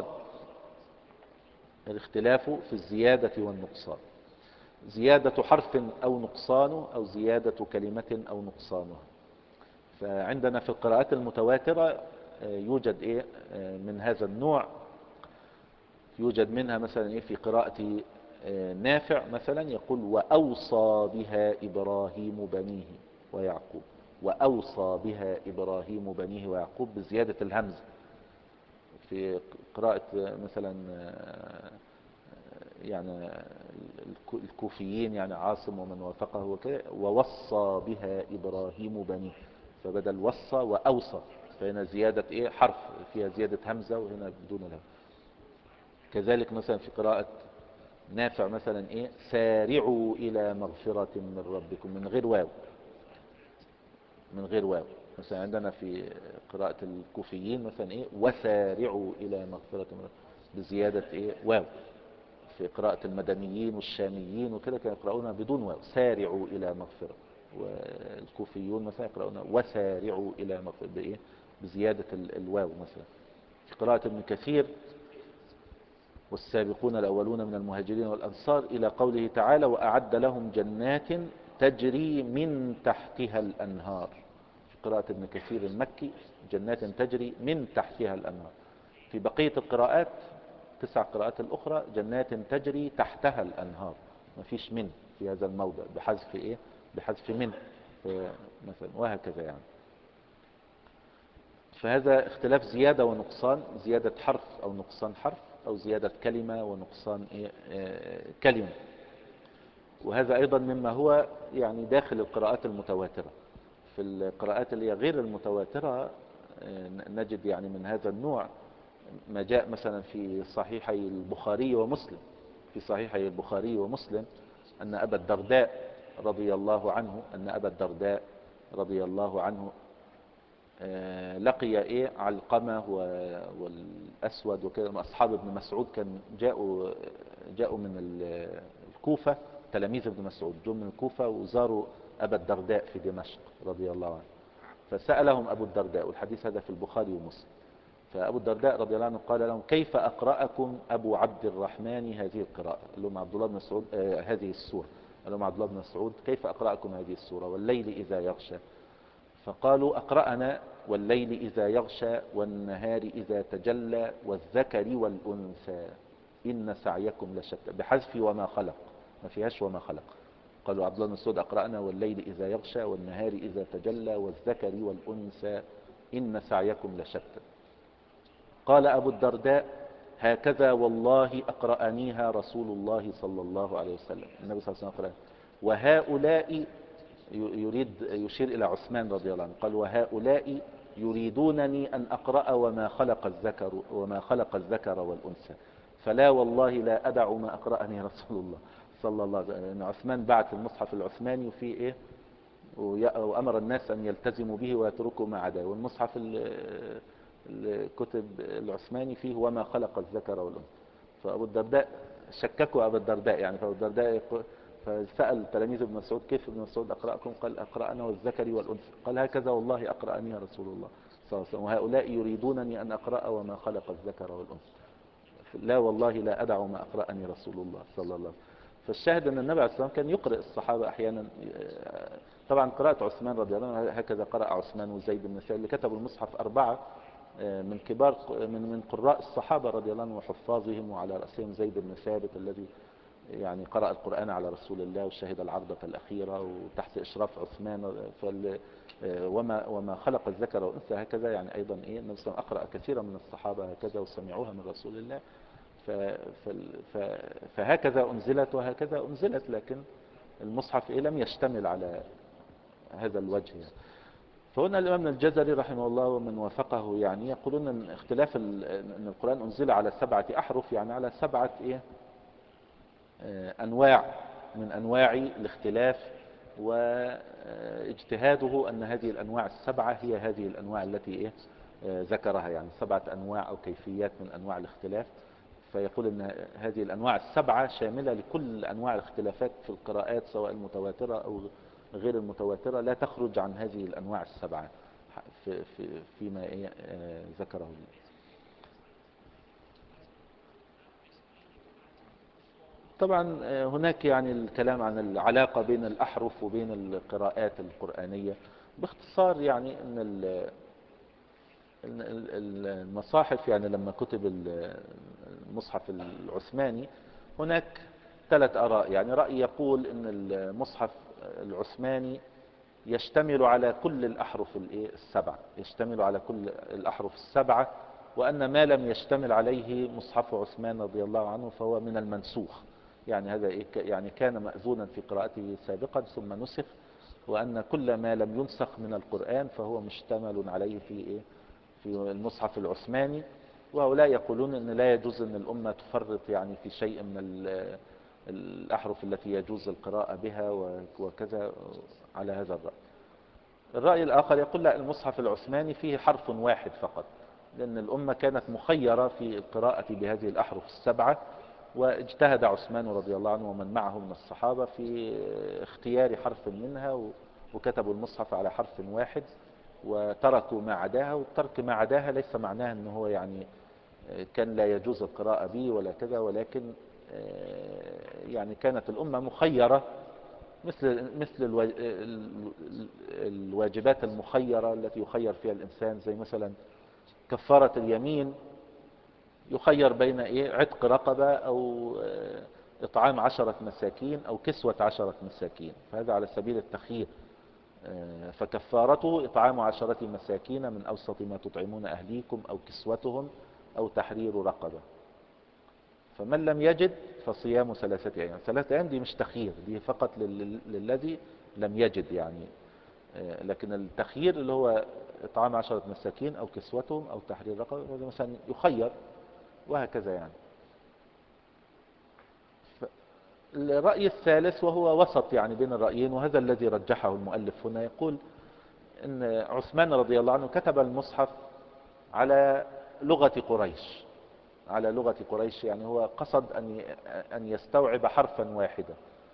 الاختلاف في الزيادة والنقصان، زيادة حرف أو نقصانه أو زيادة كلمة أو نقصانها. فعندنا في القراءات المتواترة يوجد إيه من هذا النوع، يوجد منها مثلا إيه في قراءة نافع مثلا يقول وأوصى بها إبراهيم بنيه ويعقوب، وأوصى بها إبراهيم بنيه ويعقوب بزيادة الهمزة. في قراءة مثلا يعني الكوفيين يعني عاصم ومن وافقه وكذا ووصى بها إبراهيم بنيه، فبدل وصى وأوصى، فهنا زيادة إيه حرف فيها زيادة همزة وهنا بدون الهمزة. كذلك مثلا في قراءة نافع مثلا إيه سارعوا إلى مغفرة من ربكم من غير واو، من غير واو. مثلا عندنا في قراءة الكوفيين مثلا إيه وسارعوا إلى مغفرة من ربكم بزيادة إيه واو. في قراءة المدنيين والشاميين وكده كانوا يقرؤونها بدون واو سارعوا إلى مغفرة، والكوفيون مثلا يقرؤونها وسارعوا إلى مغفرة بإيه بزيادة الواو. مثلا في قراءة ابن كثير والسابقون الأولون من المهاجرين والأنصار إلى قوله تعالى وأعد لهم جنات تجري من تحتها الأنهار. في قراءة ابن كثير المكي جنات تجري من تحتها الأنهار. في بقية القراءات تسع قراءات الأخرى جنات تجري تحتها الأنهار، ما فيش من في هذا الموضع بحذف إيه بحذف من مثلا وهكذا يعني. فهذا اختلاف زيادة ونقصان، زيادة حرف أو نقصان حرف أو زيادة كلمة ونقصان إيه آه كلمة. وهذا أيضا مما هو يعني داخل القراءات المتواترة. في القراءات اللي هي غير المتواترة آه نجد يعني من هذا النوع ما جاء مثلا في صحيحي البخاري ومسلم، في صحيحي البخاري ومسلم أن أبا الدرداء رضي الله عنه أن أبا الدرداء رضي الله عنه لقي إيه علقمة والأسود وكده أصحاب ابن مسعود، كان جاءوا جاءوا من الكوفة، تلاميذ ابن مسعود جاءوا من الكوفة وزاروا أبا الدرداء في دمشق رضي الله عنه، فسألهم أبو الدرداء، والحديث هذا في البخاري ومسلم. فأبو الدرداء رضي الله عنه قال لهم: كيف أقرأكم أبو عبد الرحمن هذه القراءة؟ قال لهم عبد الله بن مسعود آه هذه السورة. قال لهم عبد الله بن مسعود: كيف أقرأكم هذه السورة والليل إذا يغشى؟ فقالوا: أقرأنا والليل إذا يغشى والنهار إذا تجلى والذكر والأنثى إن سعيكم لشتى، بحذف وما خلق، ما فيهاش وما خلق. قالوا عبد الله بن مسعود: أقرأنا والليل إذا يغشى والنهار إذا تجلى والذكر والأنثى إن سعيكم لشتى. قال أبو الدرداء: هكذا والله أقرأنيها رسول الله صلى الله عليه وسلم، النبي صلى الله عليه وسلم. وهؤلاء، يريد يشير إلى عثمان رضي الله عنه، قال: وهؤلاء يريدونني أن أقرأ وما خلق الذكر وما خلق الذكر والأنثى، فلا والله لا أدع ما أقرأني رسول الله صلى الله عليه وسلم. عثمان بعت المصحف العثماني وفيه إيه، وأمر الناس أن يلتزموا به ويتركوا ما عداه، والمصحف الكتب العثماني فيه وما خلق الذكر والأنثى. فأبو الدرداء شككوا أبو الدرداء يعني، فأبو الدرداء فسأل تلاميذ ابن مسعود: كيف ابن مسعود أقرأكم؟ قال: أقرأنا والذكر والأنثى. قال: هكذا والله أقرأني رسول الله صلى الله عليه وسلم، وهؤلاء يريدونني أن أقرأ وما خلق الذكر والأنثى، لا والله لا أدع ما أقرأني رسول الله صلى الله عليه وسلم. فالشاهد أن النبي عليه الصلاة والسلام كان يقرأ الصحابة أحيانا. طبعا قراءة عثمان رضي الله عنه هكذا، قرأ عثمان وزيد بن ثابت اللي كتبوا المصحف، أربعة من كبار من من قراء الصحابة رضي الله عنهم وحفاظهم، وعلى رأسهم زيد بن ثابت الذي يعني قرأ القرآن على رسول الله وشهد العرضة الأخيرة وتحت إشراف عثمان. فال وما وما خلق الذكر والأنثى هكذا يعني أيضا إيه، النبي صلى الله عليه وسلم أقرأ كثيرا من الصحابة هكذا وسمعوها من رسول الله. فهكذا أنزلت وهكذا أنزلت، لكن المصحف إيه لم يشتمل على هذا الوجه يعني. فهنا الإمام الجزري رحمه الله ومن وافقه يعني يقولون أن اختلاف أن القرآن أنزل على سبعة أحرف، يعني على سبعة إيه أنواع من أنواع الاختلاف، واجتهاده أن هذه الأنواع السبعة هي هذه الأنواع التي إيه ذكرها، يعني سبعة أنواع أو كيفيات من أنواع الاختلاف. فيقول أن هذه الأنواع السبعة شاملة لكل أنواع الاختلافات في القراءات سواء المتواترة أو غير المتواترة، لا تخرج عن هذه الأنواع السبعة في في فيما إيه ذكره. طبعا هناك يعني الكلام عن العلاقة بين الأحرف وبين القراءات القرآنية. باختصار يعني أن المصاحف يعني لما كتب المصحف العثماني هناك ثلاث آراء. يعني رأي يقول أن المصحف العثماني يشتمل على كل الأحرف السبعة، يشتمل على كل الأحرف السبعة، وأن ما لم يشتمل عليه مصحف عثمان رضي الله عنه فهو من المنسوخ. يعني هذا يعني كان مأذونا في قراءته سابقا ثم نسخ، وأن كل ما لم ينسخ من القرآن فهو مشتمل عليه في إيه في المصحف العثماني. وهؤلاء يقولون أن لا يجوز أن الأمة تفرط يعني في شيء من الأحرف التي يجوز القراءة بها وكذا، على هذا الرأي. الرأي الآخر يقول لا، المصحف العثماني فيه حرف واحد فقط، لأن الأمة كانت مخيرة في القراءة بهذه الأحرف السبعة، واجتهد عثمان رضي الله عنه ومن معه من الصحابة في اختيار حرف منها، وكتبوا المصحف على حرف واحد وتركوا ما عداها. والترك ما عداها ليس معناه أنه هو يعني كان لا يجوز القراءة به ولا كذا، ولكن يعني كانت الأمة مخيرة مثل مثل الواجبات المخيرة التي يخير فيها الإنسان، زي مثلا كفارة اليمين يخير بين إيه عتق رقبة أو إطعام عشرة مساكين أو كسوة عشرة مساكين، فهذا على سبيل التخيير. فكفارته إطعام عشرة مساكين من أوسط ما تطعمون أهليكم أو كسوتهم أو تحرير رقبة. فمن لم يجد فصيام ثلاثة أيام. ثلاثة أيام دي مش تخيير، دي فقط للذي لم يجد يعني. لكن التخيير اللي هو إطعام عشرة مساكين أو كسوتهم أو تحرير رقبة، هذا مثلا يخير، وهكذا يعني. الرأي الثالث وهو وسط يعني بين الرأيين، وهذا الذي رجحه المؤلف هنا، يقول ان عثمان رضي الله عنه كتب المصحف على لغة قريش، على لغة قريش، يعني هو قصد أن أن يستوعب حرفا واحدا،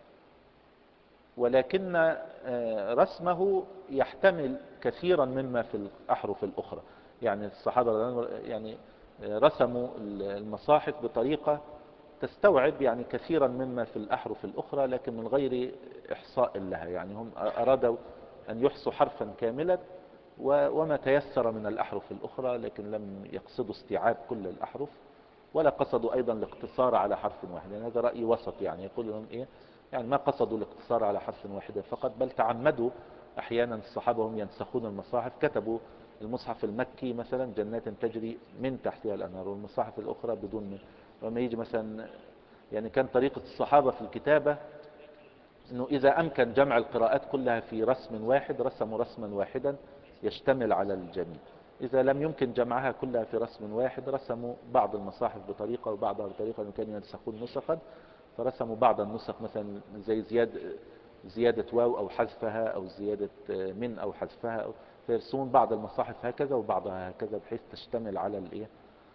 ولكن آه، رسمه يحتمل كثيرا مما في الأحرف الأخرى. يعني الصحابة رضي الله عنهم يعني آه، رسموا المصاحف بطريقة تستوعب يعني كثيرا مما في الأحرف الأخرى، لكن من غير إحصاء لها. يعني هم أرادوا أن يحصوا حرفا كاملا وما تيسر من الأحرف الأخرى، لكن لم يقصدوا استيعاب كل الأحرف، ولا قصدوا أيضا الاقتصار على حرف واحد. يعني هذا رأي وسط، يعني يقول لهم إيه، يعني ما قصدوا الاقتصار على حرف واحد فقط، بل تعمدوا. أحيانا الصحابة هم ينسخون المصاحف، كتبوا المصحف المكي مثلا جنات تجري من تحتها الأنهار، والمصاحف الأخرى بدون من. وما يجي مثلا، يعني كان طريقة الصحابة في الكتابة أنه إذا أمكن جمع القراءات كلها في رسم واحد رسموا رسما واحدا يشتمل على الجميع. إذا لم يمكن جمعها كلها في رسم واحد رسموا بعض المصاحف بطريقة وبعضها بطريقة، أنه كانوا ينسخون نسخا، فرسموا بعض النسخ مثلا زي زياد زيادة واو أو حذفها، أو زيادة من أو حذفها، أو فيرسمون بعض المصاحف هكذا وبعضها هكذا بحيث تشتمل على الإيه،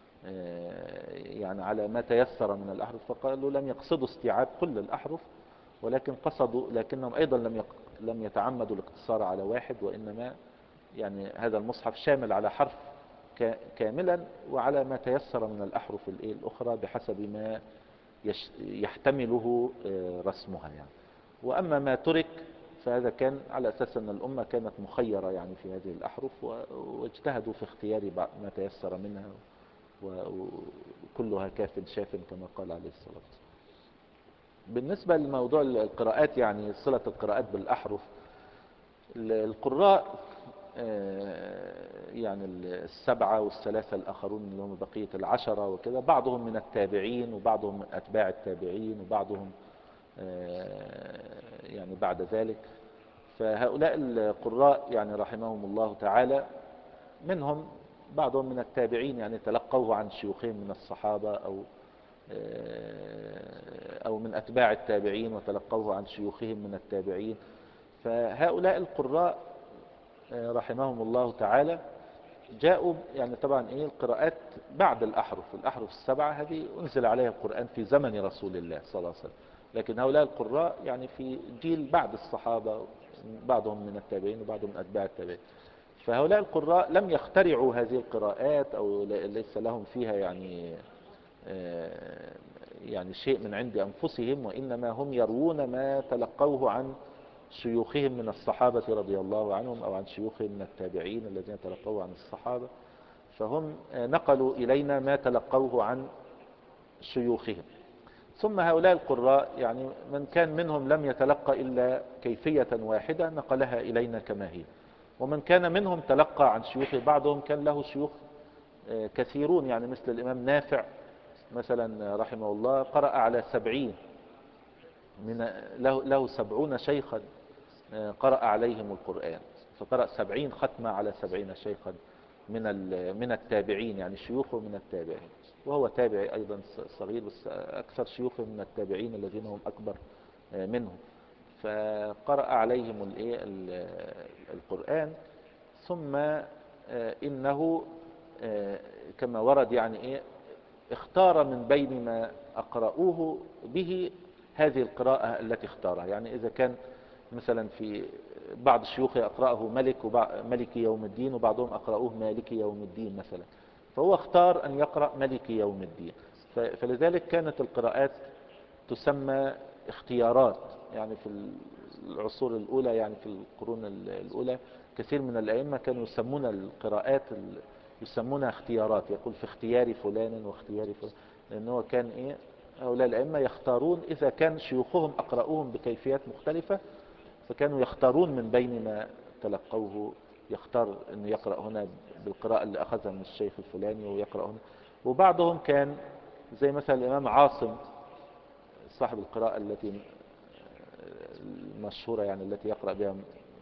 يعني على ما تيسر من الأحرف. فقالوا لم يقصدوا استيعاب كل الأحرف، ولكن قصدوا، لكنهم أيضا لم يق... لم يتعمدوا الاقتصار على واحد، وإنما يعني هذا المصحف شامل على حرف ك... كاملا، وعلى ما تيسر من الأحرف الأخرى بحسب ما يش... يحتمله رسمها يعني. وأما ما ترك فهذا كان على أساس أن الأمة كانت مخيرة يعني في هذه الأحرف، و... واجتهدوا في اختيار ما تيسر منها، وكلها كاف شاف كما قال عليه الصلاة والسلام. بالنسبة لموضوع القراءات، يعني صلة القراءات بالأحرف، القراء يعني السبعة والثلاثة الآخرون اللي هم بقية العشرة وكذا، بعضهم من التابعين وبعضهم من أتباع التابعين وبعضهم يعني بعد ذلك. فهؤلاء القراء يعني رحمهم الله تعالى منهم بعضهم من التابعين، يعني تلقوه عن شيوخهم من الصحابة أو أو من أتباع التابعين وتلقوه عن شيوخهم من التابعين. فهؤلاء القراء رحمهم الله تعالى جاءوا، يعني طبعا إيه القراءات بعد الأحرف، الأحرف السبعة هذه أنزل عليها القرآن في زمن رسول الله صلى الله عليه وسلم، لكن هؤلاء القراء يعني في جيل بعد الصحابة، بعضهم من التابعين وبعضهم من أتباع التابعين. فهؤلاء القراء لم يخترعوا هذه القراءات، أو ليس لهم فيها يعني يعني شيء من عند أنفسهم، وإنما هم يروون ما تلقوه عن شيوخهم من الصحابة رضي الله عنهم، أو عن شيوخهم من التابعين الذين تلقوه عن الصحابة، فهم نقلوا إلينا ما تلقوه عن شيوخهم. ثم هؤلاء القراء يعني من كان منهم لم يتلقى إلا كيفية واحدة نقلها إلينا كما هي، ومن كان منهم تلقى عن شيوخه، بعضهم كان له شيوخ كثيرون، يعني مثل الإمام نافع مثلا رحمه الله قرأ على سبعين من له, له سبعون شيخا قرأ عليهم القرآن، فقرأ سبعين ختمة على سبعين شيخا من من التابعين، يعني شيوخه من التابعين، وهو تابعي أيضا صغير، بس أكثر شيوخه من التابعين الذين هم أكبر منهم. فقرأ عليهم القرآن. ثم إنه كما ورد يعني إيه اختار من بين ما أقرأوه به هذه القراءة التي اختارها. يعني إذا كان مثلا في بعض الشيوخ أقرأه ملك ملك يوم الدين، وبعضهم أقرأوه مالك يوم الدين مثلا، فهو اختار أن يقرأ ملك يوم الدين. فلذلك كانت القراءات تسمى اختيارات. يعني في العصور الأولى، يعني في القرون الأولى، كثير من الأئمة كانوا يسمون القراءات يسمونها اختيارات، يقول في اختيار فلان واختيار فلان، لأنه كان إيه هؤلاء الأئمة يختارون إذا كان شيوخهم أقرأوهم بكيفيات مختلفة، فكانوا يختارون من بين ما تلقوه، يختار أن يقرأ هنا بالقراءة اللي أخذها من الشيخ الفلاني ويقرأ هنا. وبعضهم كان زي مثلا الإمام عاصم صاحب القراءة التي المشهورة، يعني التي يقرأ بها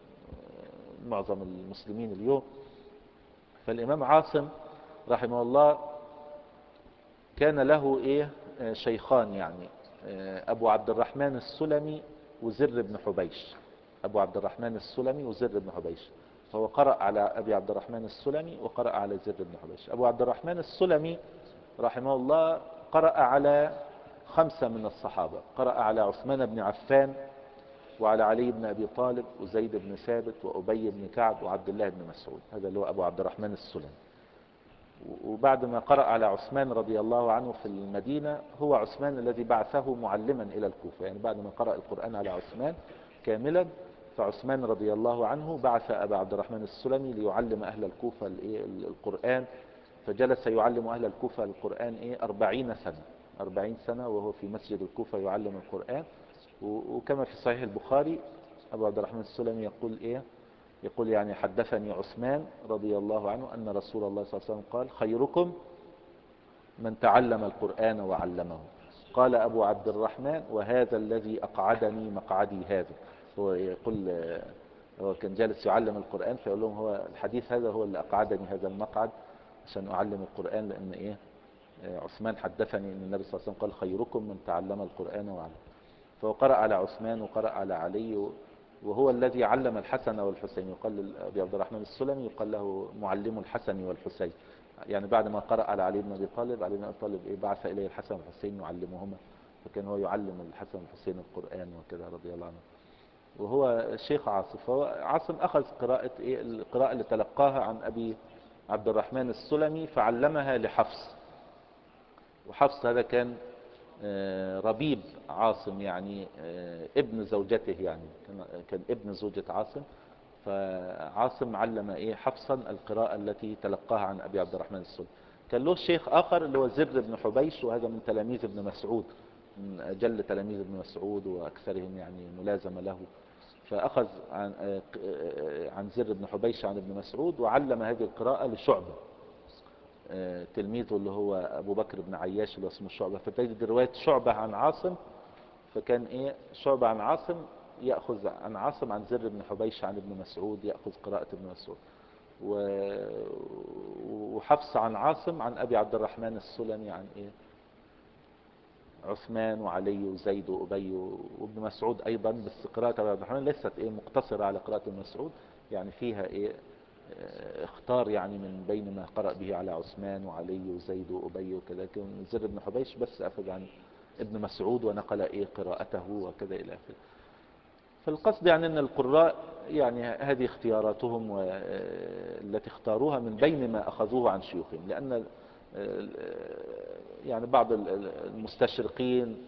معظم المسلمين اليوم. فالإمام عاصم رحمه الله كان له إيه شيخان، يعني أبو عبد الرحمن السلمي وزر بن حبيش. أبو عبد الرحمن السلمي وزر بن حبيش. فهو قرأ على أبي عبد الرحمن السلمي وقرأ على زر بن حبيش. أبو عبد الرحمن السلمي رحمه الله قرأ على خمسة من الصحابة، قرأ على عثمان بن عفان وعلى علي بن أبي طالب وزيد بن ثابت وأبي بن كعب وعبد الله بن مسعود. هذا اللي هو أبو عبد الرحمن السلمي. وبعد ما قرأ على عثمان رضي الله عنه في المدينة، هو عثمان الذي بعثه معلما إلى الكوفة، يعني بعد ما قرأ القرآن على عثمان كاملا، فعثمان رضي الله عنه بعث أبا عبد الرحمن السلمي ليعلم أهل الكوفة القرآن. فجلس يعلم أهل الكوفة القرآن إيه أربعين سنة، أربعين سنة وهو في مسجد الكوفة يعلم القرآن. وكما في صحيح البخاري أبو عبد الرحمن السلمي يقول إيه يقول يعني حدثني عثمان رضي الله عنه أن رسول الله صلى الله عليه وسلم قال خيركم من تعلم القرآن وعلمه. قال أبو عبد الرحمن وهذا الذي أقعدني مقعدي هذا. هو يقول هو كان جالس يعلم القرآن فيقول لهم هو الحديث هذا هو اللي أقعدني هذا المقعد عشان أعلم القرآن، لأن إيه عثمان حدثني أن النبي صلى الله عليه وسلم قال خيركم من تعلم القرآن وعلمه. فهو قرأ على عثمان وقرأ على علي، وهو الذي علم الحسن والحسين. يقال لأبي عبد الرحمن السلمي يقال له معلم الحسن والحسين، يعني بعد ما قرأ على علي بن أبي طالب، علي بن أبي طالب إيه بعث إليه الحسن والحسين يعلمهما، فكان هو يعلم الحسن والحسين القرآن وكذا رضي الله عنه. وهو شيخ عاصم. فهو عاصم أخذ قراءة إيه القراءة اللي تلقاها عن أبي عبد الرحمن السلمي فعلمها لحفص. وحفص هذا كان ربيب عاصم، يعني ابن زوجته، يعني كان ابن زوجة عاصم. فعاصم علم ايه حفصا القراءة التي تلقاها عن ابي عبد الرحمن السلمي. كان له شيخ اخر اللي هو زر بن حبيش، وهذا من تلاميذ ابن مسعود، من اجل تلاميذ ابن مسعود واكثرهم يعني ملازمة له. فاخذ عن عن زر بن حبيش عن ابن مسعود وعلم هذه القراءة لشعبة تلميذه اللي هو ابو بكر بن عياش اللي اسمه شعبة. فتجد رواية شعبة عن عاصم، فكان ايه شعبة عن عاصم يأخذ عن عاصم عن زر بن حبيش عن ابن مسعود يأخذ قراءة ابن مسعود. وحفص عن عاصم عن ابي عبد الرحمن السلمي عن ايه عثمان وعلي وزيد وأبي وابن مسعود ايضا. بس قراءة ابي عبد الرحمن ليست ايه مقتصرة على قراءة ابن مسعود، يعني فيها ايه اختار يعني من بين ما قرأ به على عثمان وعلي وزيد وأبي وكذا. لكن زر بن حبيش بس أخذ عن ابن مسعود ونقل ايه قراءته وكذا إلى آخره. فالقصد يعني أن القراء يعني هذه اختياراتهم التي اختاروها من بين ما أخذوه عن شيوخهم، لأن يعني بعض المستشرقين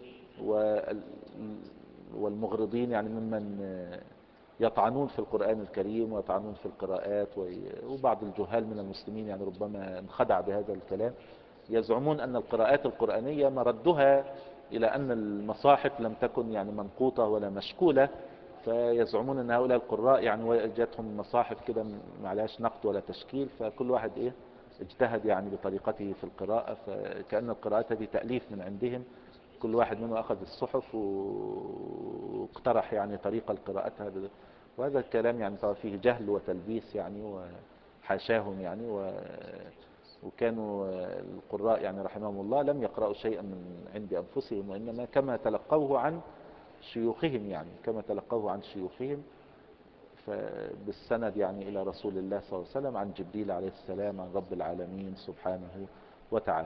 والمغرضين يعني ممن يطعنون في القرآن الكريم ويطعنون في القراءات، وبعض الجهال من المسلمين يعني ربما انخدع بهذا الكلام، يزعمون أن القراءات القرآنية مردها إلى أن المصاحف لم تكن يعني منقوطة ولا مشكولة. فيزعمون أن هؤلاء القراء يعني جاتهم مصاحف كده معلهاش نقد ولا تشكيل، فكل واحد إيه اجتهد يعني بطريقته في القراءة، فكأن القراءات هذه تأليف من عندهم، كل واحد منه أخذ الصحف واقترح يعني طريقة القراءة. وهذا الكلام يعني طبعا فيه جهل وتلبيس يعني وحاشاهم يعني و... وكانوا القراء يعني رحمهم الله لم يقرأوا شيئا من عند أنفسهم، وإنما كما تلقوه عن شيوخهم، يعني كما تلقوه عن شيوخهم بالسند يعني إلى رسول الله صلى الله عليه وسلم عن جبريل عليه السلام عن رب العالمين سبحانه وتعالى.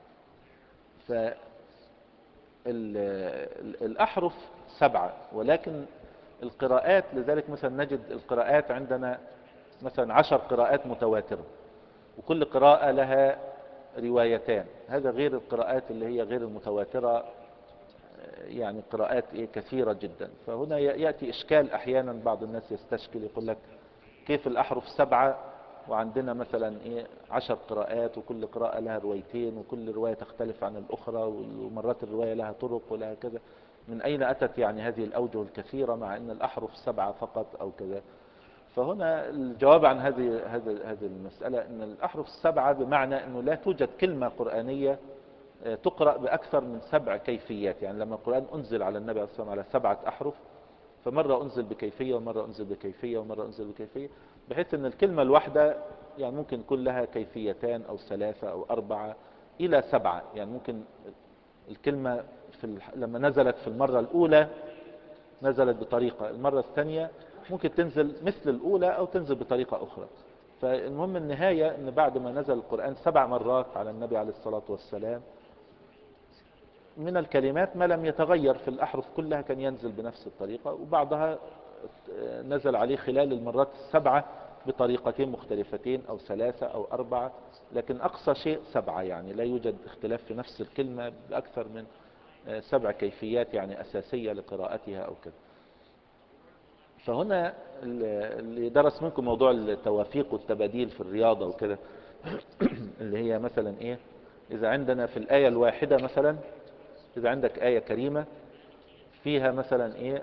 فالأحرف سبعة، ولكن القراءات لذلك مثلا نجد القراءات عندنا مثلا عشر قراءات متواترة، وكل قراءة لها روايتان. هذا غير القراءات اللي هي غير المتواترة، يعني قراءات إيه كثيرة جدا. فهنا يأتي إشكال أحيانا، بعض الناس يستشكل يقول لك كيف الأحرف سبعة وعندنا مثلا إيه عشر قراءات وكل قراءة لها روايتين وكل رواية تختلف عن الأخرى ومرات الرواية لها طرق ولا كذا، من أين أتت يعني هذه الأوجه الكثيرة مع أن الأحرف سبعة فقط أو كذا؟ فهنا الجواب عن هذه هذه هذه المسألة أن الأحرف السبعة بمعنى أنه لا توجد كلمة قرآنية تقرأ بأكثر من سبع كيفيات. يعني لما القرآن أنزل على النبي عليه الصلاة والسلام على سبعة أحرف، فمرة أنزل بكيفية ومرة أنزل بكيفية ومرة أنزل بكيفية، بحيث أن الكلمة الواحدة يعني ممكن يكون لها كيفيتان أو ثلاثة أو أربعة إلى سبعة. يعني ممكن الكلمة في الح... لما نزلت في المرة الأولى نزلت بطريقة، المرة الثانية ممكن تنزل مثل الأولى أو تنزل بطريقة أخرى. فالمهم النهاية أن بعد ما نزل القرآن سبع مرات على النبي عليه الصلاة والسلام، من الكلمات ما لم يتغير في الأحرف كلها كان ينزل بنفس الطريقة، وبعضها نزل عليه خلال المرات السبعة بطريقتين مختلفتين أو ثلاثة أو أربعة، لكن أقصى شيء سبعة، يعني لا يوجد اختلاف في نفس الكلمة بأكثر من سبع كيفيات يعني أساسية لقراءتها أو كذا. فهنا اللي درس منكم موضوع التوافيق والتباديل في الرياضة وكده اللي هي مثلا إيه، إذا عندنا في الآية الواحدة مثلا، إذا عندك آية كريمة فيها مثلا إيه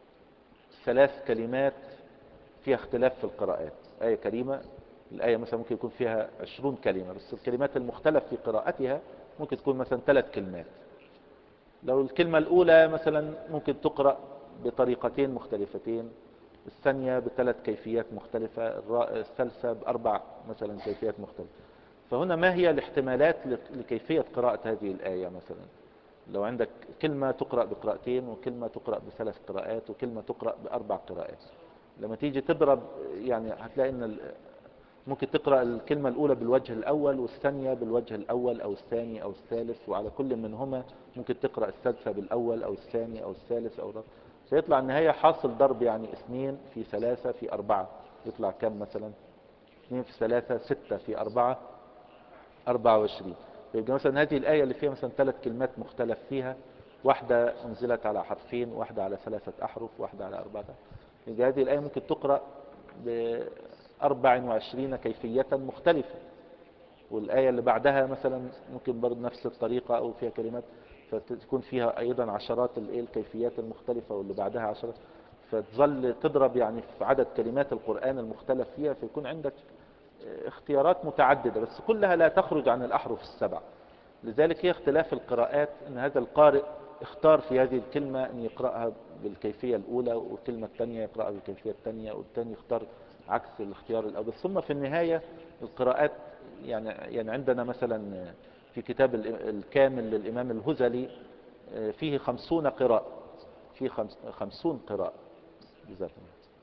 ثلاث كلمات فيها اختلاف في القراءات، آية كريمة الآية مثلا ممكن يكون فيها عشرون كلمة، بس الكلمات المختلف في قراءتها ممكن تكون مثلا ثلاث كلمات. لو الكلمة الأولى مثلا ممكن تقرأ بطريقتين مختلفتين، الثانية بثلاث كيفيات مختلفة، الثالثة بأربع مثلا كيفيات مختلفة. فهنا ما هي الاحتمالات لكيفية قراءة هذه الآية؟ مثلا لو عندك كلمة تقرأ بقراءتين، وكلمة تقرأ بثلاث قراءات، وكلمة تقرأ بأربع قراءات، لما تيجي تضرب يعني هتلاقي ان ممكن تقرأ الكلمة الأولى بالوجه الأول، والثانية بالوجه الأول أو الثاني أو الثالث، وعلى كل منهما ممكن تقرأ الثالثة بالأول أو الثاني أو الثالث أو الرابع. فيطلع النهاية حاصل ضرب يعني اثنين في ثلاثة في أربعة، يطلع كم مثلا؟ اثنين في ثلاثة ستة في أربعة أربعة وعشرين. يبقى مثلا هذه الآية اللي فيها مثلا ثلاث كلمات مختلف فيها، واحدة أنزلت على حرفين، واحدة على ثلاثة أحرف، واحدة على أربعة. يبقى هذه الآية ممكن تقرأ بأربع وعشرين كيفية مختلفة، والآية اللي بعدها مثلا ممكن برضه نفس الطريقة أو فيها كلمات فتكون فيها أيضا عشرات الكيفيات المختلفة، واللي بعدها عشرات، فتظل تضرب يعني في عدد كلمات القرآن المختلف فيها، فيكون عندك اختيارات متعددة بس كلها لا تخرج عن الأحرف السبع. لذلك هي اختلاف القراءات، أن هذا القارئ اختار في هذه الكلمة أن يقرأها بالكيفية الأولى، والكلمة الثانية يقرأها بالكيفية الثانية، والثاني يختار عكس الاختيار الأول. ثم في النهاية القراءات يعني يعني عندنا مثلا في كتاب الكامل للإمام الهذلي فيه خمسون قراءة، فيه خمسون قراءة بذاتهم،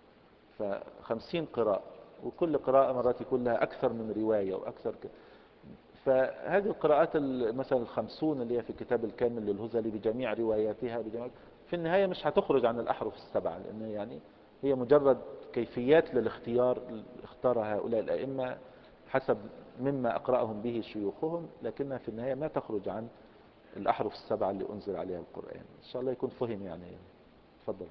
فخمسين قراءة، وكل قراءة مرات يكون لها أكثر من رواية وأكثر ك... فهذه القراءات مثلا الخمسون اللي هي في كتاب الكامل للهذلي بجميع رواياتها بجميع، في النهاية مش هتخرج عن الأحرف السبعة، لأن يعني هي مجرد كيفيات للاختيار اختار هؤلاء الأئمة حسب مما أقرأهم به شيوخهم، لكنها في النهاية ما تخرج عن الأحرف السبعة اللي أنزل عليها القرآن. إن شاء الله يكون فهم يعني. تفضل.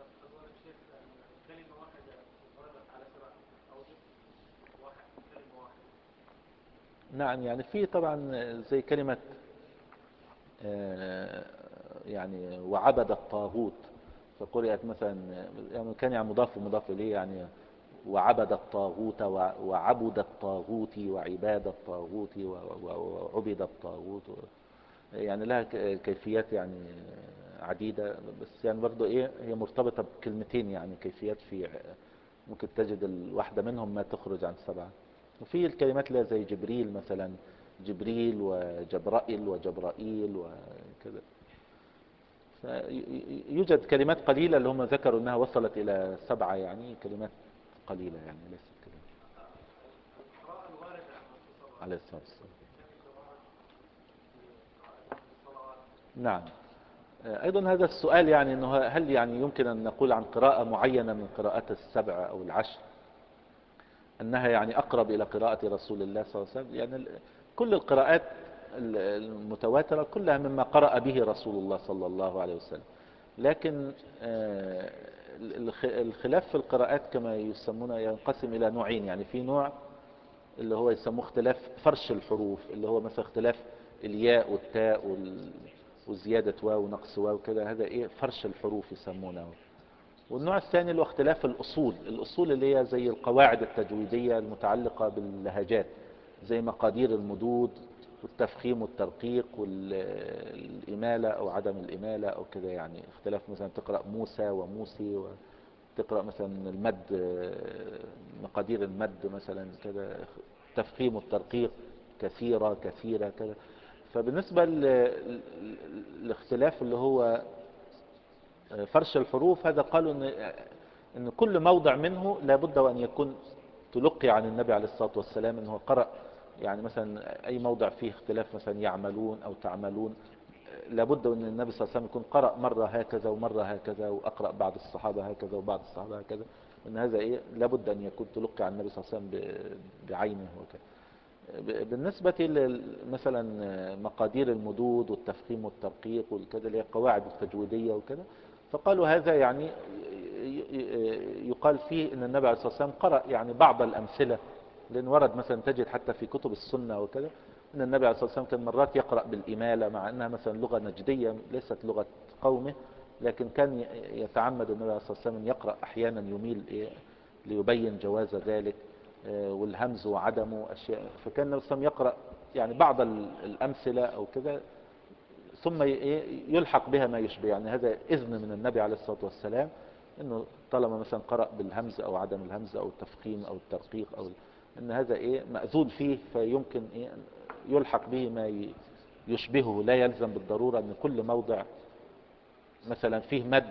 نعم، يعني في طبعا زي كلمة يعني وعبد الطاغوت، فقرأت مثلا يعني كان يعني مضاف ومضاف إليه، يعني وعبد الطاغوت وعبد الطاغوت وعباد الطاغوت وعبد الطاغوت، يعني لها كيفيات يعني عديدة، بس يعني برضو ايه هي مرتبطة بكلمتين، يعني كيفيات في ممكن تجد الواحدة منهم ما تخرج عن سبعة. وفي الكلمات اللي زي جبريل مثلا، جبريل وجبرائيل وجبرائيل وكذا. يوجد كلمات قليلة اللي هم ذكروا انها وصلت الى سبعة، يعني كلمات قليلة يعني ليست كلمات. عليه الصلاة والسلام. نعم. ايضا هذا السؤال يعني انه هل يعني يمكن ان نقول عن قراءة معينة من قراءات السبع او العشر انها يعني اقرب الى قراءة رسول الله صلى الله عليه وسلم؟ يعني كل القراءات المتواترة كلها مما قرأ به رسول الله صلى الله عليه وسلم، لكن الخلاف في القراءات كما يسمونه ينقسم الى نوعين. يعني في نوع اللي هو يسموه اختلاف فرش الحروف، اللي هو مثلا اختلاف الياء والتاء وال... وزيادة واو ونقص واو كده، هذا ايه فرش الحروف يسمونه. والنوع الثاني اللي هو اختلاف الأصول، الأصول اللي هي زي القواعد التجويدية المتعلقة باللهجات، زي مقادير المدود والتفخيم والترقيق والإمالة أو عدم الإمالة أو كده. يعني اختلاف مثلا تقرأ موسى وموسي، وتقرأ مثلا المد مقادير المد مثلا كده، تفخيم والترقيق كثيرة كثيرة كده. فبالنسبة الاختلاف اللي هو فرش الحروف، هذا قالوا ان ان كل موضع منه لابد وان يكون تلقي عن النبي عليه الصلاة والسلام انه قرأ. يعني مثلا اي موضع فيه اختلاف، مثلا يعملون او تعملون، لابد ان النبي صلى الله عليه وسلم يكون قرأ مرة هكذا ومرة هكذا، واقرأ بعض الصحابة هكذا وبعض الصحابة هكذا. ان هذا ايه لابد ان يكون تلقي عن النبي صلى الله عليه وسلم ب- بعينه وكذا. بالنسبة لل- مثلا مقادير المدود والتفخيم والترقيق والكذا، اللي هي القواعد التجويدية وكذا، فقالوا هذا يعني يقال فيه ان النبي عليه الصلاة والسلام قرأ يعني بعض الأمثلة. لأن ورد مثلا تجد حتى في كتب السنة وكذا ان النبي عليه الصلاة والسلام كان مرات يقرأ بالإمالة، مع انها مثلا لغة نجدية ليست لغة قومه، لكن كان يتعمد النبي عليه الصلاة والسلام ان يقرأ احيانا يميل إيه ليبين جواز ذلك، آه، والهمز وعدمه أشياء. فكان النبي صلى الله عليه وسلم يقرأ يعني بعض ال- الأمثلة أو كذا، ثم ي- إيه يلحق بها ما يشبه. يعني هذا إذن من النبي عليه الصلاة والسلام، إنه طالما مثلا قرأ بالهمز أو عدم الهمز أو التفخيم أو الترقيق أو إن هذا إيه مأذون فيه، فيمكن إيه يلحق به ما ي- يشبهه. لا يلزم بالضرورة أن كل موضع مثلا فيه مد،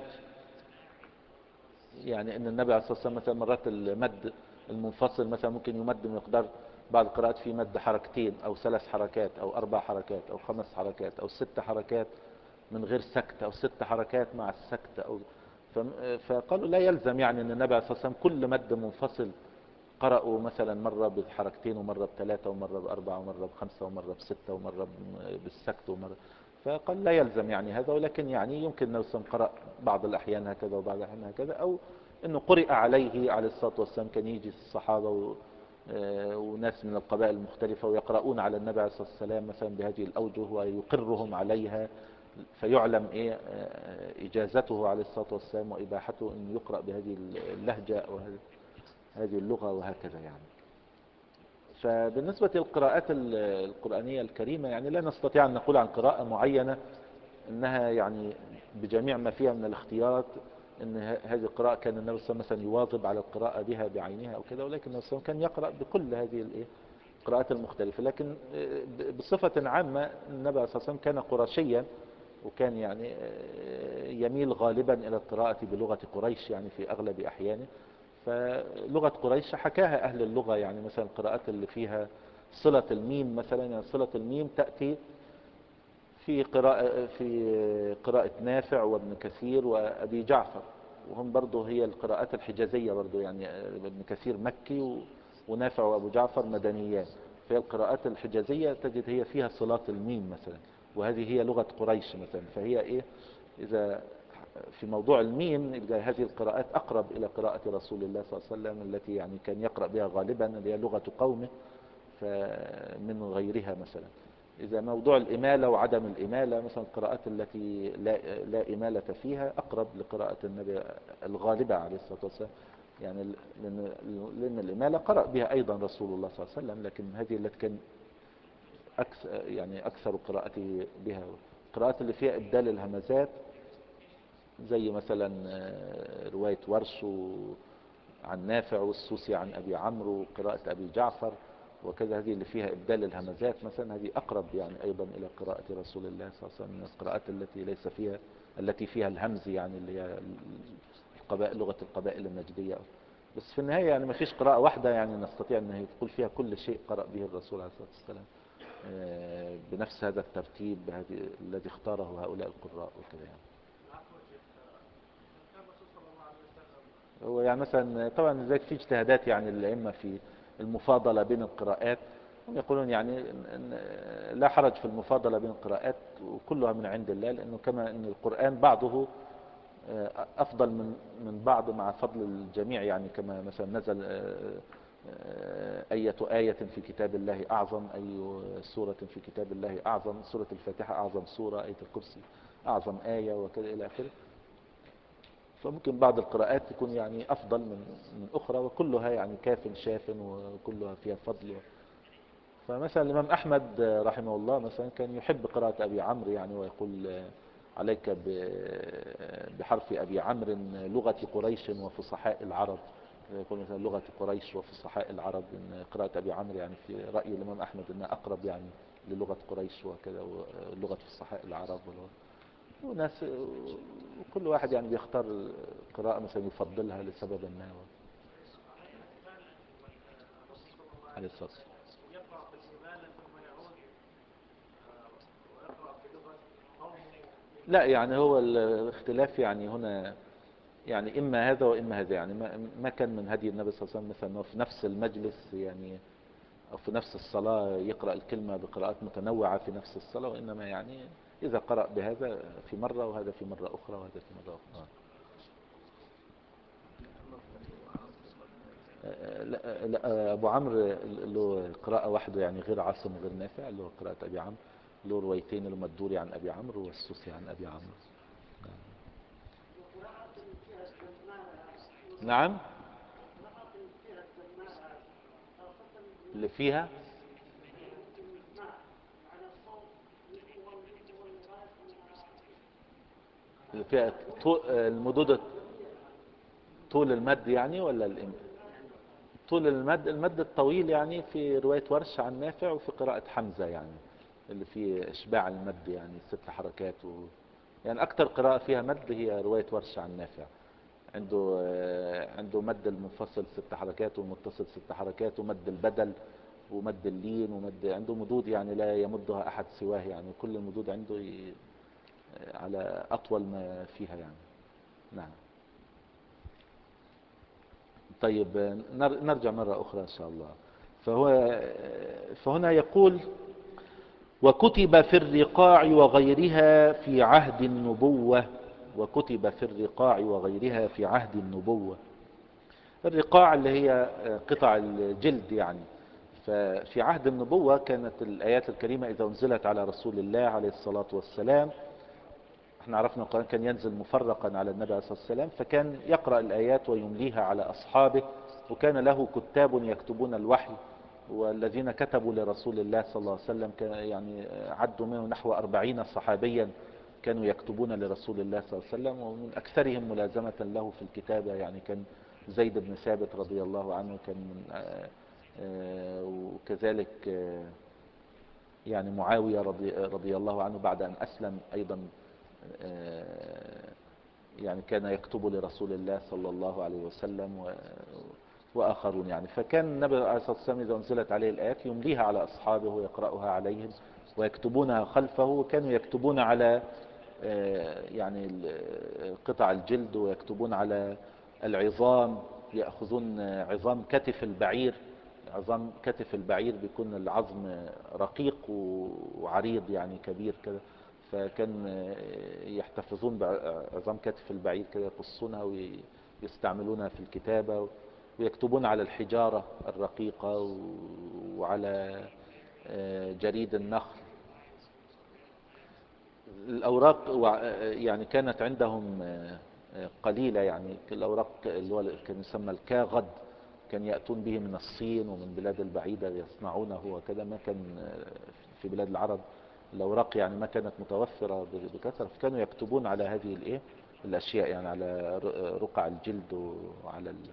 يعني ان النبي عليه الصلاة والسلام مثلا مرات المد المنفصل مثلا ممكن يمد مقدار بعض القراءات في مد حركتين او ثلاث حركات او اربع حركات او خمس حركات او ست حركات من غير سكت، او ست حركات مع السكت، او فم- فقالوا لا يلزم يعني ان النبي عليه الصلاة والسلام كل مد منفصل قرأوا مثلا مرة بحركتين ومرة بثلاثة ومرة بأربعة ومرة بخمسة ومرة بستة ومرة ب- بالسكت ومرة. فقال لا يلزم يعني هذا، ولكن يعني يمكن أنه قرأ بعض الأحيان هكذا وبعض الأحيان هكذا، أو أنه قرئ عليه عليه الصلاة والسلام. كان يجي الصحابة و... آه، وناس من القبائل المختلفة ويقرؤون على النبي عليه الصلاة والسلام مثلا بهذه الأوجه ويقرهم عليها، فيعلم إيه آه، إجازته عليه الصلاة والسلام وإباحته أن يقرأ بهذه اللهجة وهذه هذه اللغة وهكذا يعني. فبالنسبة للقراءات ال- القرآنية الكريمة، يعني لا نستطيع أن نقول عن قراءة معينة أنها يعني بجميع ما فيها من الاختيارات أن ه- هذه القراءة كان النبي صلى الله عليه وسلم مثلا يواظب على القراءة بها بعينها أو كذا، ولكن النبي صلى الله عليه وسلم كان يقرأ بكل هذه الإيه القراءات المختلفة. لكن آه، ب- بصفة عامة النبي صلى الله عليه وسلم كان قرشيا، وكان يعني آه، يميل غالبا إلى القراءة بلغة قريش يعني في أغلب أحيانه. فلغة قريش حكاها أهل اللغة، يعني مثلا القراءات اللي فيها صلة الميم مثلا، يعني صلة الميم تأتي في قراءة في قراءة نافع وابن كثير وأبي جعفر، وهم برضو هي القراءات الحجازية برضو، يعني ابن كثير مكي و- ونافع وأبو جعفر مدنيان. فهي القراءات الحجازية تجد هي فيها صلات الميم مثلا، وهذه هي لغة قريش مثلا. فهي إيه إذا في موضوع الميم يبقى هذه القراءات أقرب إلى قراءة رسول الله صلى الله عليه وسلم التي يعني كان يقرأ بها غالبا، اللي هي لغة قومه فمن غيرها مثلا. إذا موضوع الإمالة وعدم الإمالة، مثلا القراءات التي لا, لا إمالة فيها أقرب لقراءة النبي الغالبة عليه الصلاة والسلام، يعني لأن, لأن الإمالة قرأ بها أيضا رسول الله صلى الله عليه وسلم، لكن هذه التي كان أكثر يعني أكثر قراءته بها. القراءات اللي فيها إبدال الهمزات زي مثلا آه، رواية ورش عن نافع والسوسي عن أبي عمرو وقراءة أبي جعفر وكذا، هذه اللي فيها إبدال الهمزات مثلا، هذه أقرب يعني أيضا إلى قراءة رسول الله صلى الله عليه وسلم من القراءات التي ليس فيها التي فيها الهمز، يعني اللي هي القبائل لغة القبائل النجدية. بس في النهاية يعني ما فيش قراءة واحدة يعني نستطيع أن تقول فيها كل شيء قرأ به الرسول عليه الصلاة والسلام آه، بنفس هذا الترتيب هذه الذي اختاره هؤلاء القراء وكذا يعني. هو يعني مثلا طبعا ذلك في اجتهادات يعني الأئمة في المفاضلة بين القراءات، هم يقولون يعني إن لا حرج في المفاضلة بين القراءات وكلها من عند الله، لأنه كما أن القرآن بعضه آه، أفضل من من بعض مع فضل الجميع، يعني كما مثلا نزل آه، آه، أية آية في كتاب الله أعظم، أي سورة في كتاب الله أعظم، سورة الفاتحة أعظم سورة، آية الكرسي أعظم آية وكذا إلى آخره. فممكن بعض القراءات تكون يعني أفضل من من أخرى، وكلها يعني كاف شاف وكلها فيها فضل. فمثلا الإمام أحمد رحمه الله مثلا كان يحب قراءة أبي عمرو، يعني ويقول عليك ب- بحرف أبي عمرو لغة قريش وفصحاء العرب. يقول مثلا لغة قريش وفصحاء العرب، إن قراءة أبي عمرو يعني في رأي الإمام أحمد أنها أقرب يعني للغة قريش وكذا ولغة فصحاء العرب ولغة وناس، وكل واحد يعني بيختار قراءة مثلا يفضلها لسبب ما. عليه الصلاة والسلام. لا يعني هو الاختلاف يعني هنا يعني إما هذا وإما هذا، يعني ما ما كان من هدي النبي صلى الله عليه وسلم مثلا أنه في نفس المجلس يعني أو في نفس الصلاة يقرأ الكلمة بقراءات متنوعة في نفس الصلاة، وإنما يعني إذا قرأ بهذا في مرة وهذا في مرة أخرى وهذا في مرة أخرى. لا, لا أبو عمرو له قراءة وحده يعني غير عاصم وغير نافع، له قراءة أبي عمرو، له روايتين، المدوري عن أبي عمرو والسوسي عن أبي عمرو. نعم. اللي فيها اللي فيها طو- المدود، طول المد يعني ولا الإم... طول المد، المد الطويل يعني في رواية ورش عن نافع وفي قراءة حمزة يعني اللي فيه إشباع المد يعني ست حركات و... يعني أكتر قراءة فيها مد هي رواية ورش عن نافع. عنده آه، عنده مد المنفصل ست حركات والمتصل ست حركات ومد البدل ومد اللين ومد، عنده مدود يعني لا يمدها أحد سواه، يعني كل المدود عنده ي... على أطول ما فيها يعني. نعم. طيب نر- نرجع مرة أخرى إن شاء الله. فهو فهنا يقول: وكتب في الرقاع وغيرها في عهد النبوة. وكتب في الرقاع وغيرها في عهد النبوة. الرقاع اللي هي قطع الجلد يعني. ففي عهد النبوة كانت الآيات الكريمة إذا أنزلت على رسول الله عليه الصلاة والسلام، احنا عرفنا القرآن كان ينزل مفرقا على النبي عليه الصلاة والسلام، فكان يقرأ الآيات ويمليها على أصحابه، وكان له كتاب يكتبون الوحي. والذين كتبوا لرسول الله صلى الله عليه وسلم كان يعني عدوا منه نحو أربعين صحابيا كانوا يكتبون لرسول الله صلى الله عليه وسلم، ومن أكثرهم ملازمة له في الكتابة يعني كان زيد بن ثابت رضي الله عنه، كان من آه، آه، وكذلك آه، يعني معاوية رضي, رضي الله عنه بعد أن أسلم أيضا آه، يعني كان يكتب لرسول الله صلى الله عليه وسلم و... وآخرون يعني. فكان النبي عليه الصلاة والسلام إذا أنزلت عليه الآيات يمليها على أصحابه ويقرأها عليهم ويكتبونها خلفه، وكانوا يكتبون على آه، يعني ال- قطع الجلد، ويكتبون على العظام، يأخذون عظام كتف البعير. عظام كتف البعير بيكون العظم رقيق وعريض يعني كبير كده، فكان يحتفظون بعظام كتف البعير كده، يقصونها ويستعملونها في الكتابة، ويكتبون على الحجارة الرقيقة وعلى جريد النخل. الأوراق وع- يعني كانت عندهم قليلة يعني، الأوراق اللي هو كان يسمى الكاغد كان يأتون به من الصين ومن بلاد البعيدة يصنعونه وكذا، ما كان في بلاد العرب الأوراق يعني ما كانت متوفرة بكثرة، فكانوا يكتبون على هذه الإيه الأشياء يعني على رقع الجلد وعلى ال...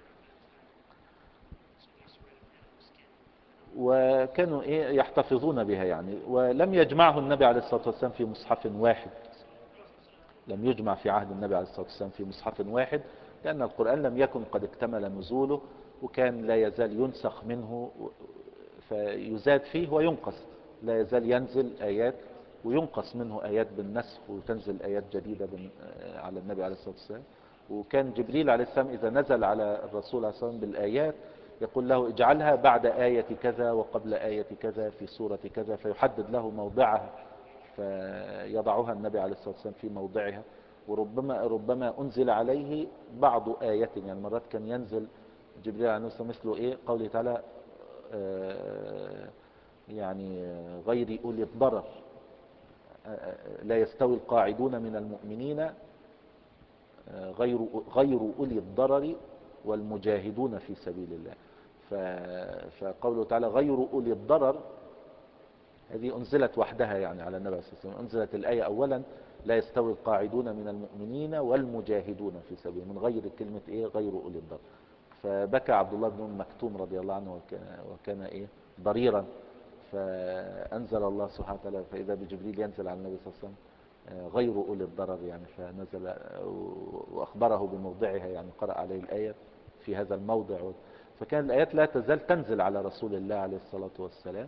وكانوا إيه يحتفظون بها يعني. ولم يجمعه النبي عليه الصلاة والسلام في مصحف واحد، لم يجمع في عهد النبي عليه الصلاة والسلام في مصحف واحد، لأن القرآن لم يكن قد اكتمل نزوله، وكان لا يزال ينسخ منه فيزاد فيه وينقص، لا يزال ينزل آيات وينقص منه آيات بالنسخ، وتنزل آيات جديدة على النبي عليه الصلاة والسلام. وكان جبريل عليه السلام إذا نزل على الرسول عليه الصلاة والسلام بالآيات يقول له اجعلها بعد آية كذا وقبل آية كذا في سورة كذا، فيحدد له موضعها فيضعها النبي عليه الصلاة والسلام في موضعها. وربما ربما أنزل عليه بعض آية يعني، مرات كان ينزل جبريل عليه الصلاة والسلام مثله إيه قوله تعالى آه، يعني غير أولي الضرر، آه، لا يستوي القاعدون من المؤمنين آه، غير غير أولي الضرر والمجاهدون في سبيل الله. فقوله تعالى غير أولي الضرر هذه أنزلت وحدها يعني على النبي صلى الله عليه وسلم. أنزلت الآية أولا لا يستوي القاعدون من المؤمنين والمجاهدون في سبيل، من غير كلمة إيه غير أولي الضرر. فبكى عبد الله بن مكتوم رضي الله عنه وكان, وكان إيه ضريرا، فأنزل الله سبحانه وتعالى فإذا بجبريل ينزل على النبي صلى الله عليه وسلم غير أولي الضرر يعني، فنزل وأخبره بموضعها يعني، قرأ عليه الآية في هذا الموضع. فكان الآيات لا تزال تنزل على رسول الله عليه الصلاة والسلام.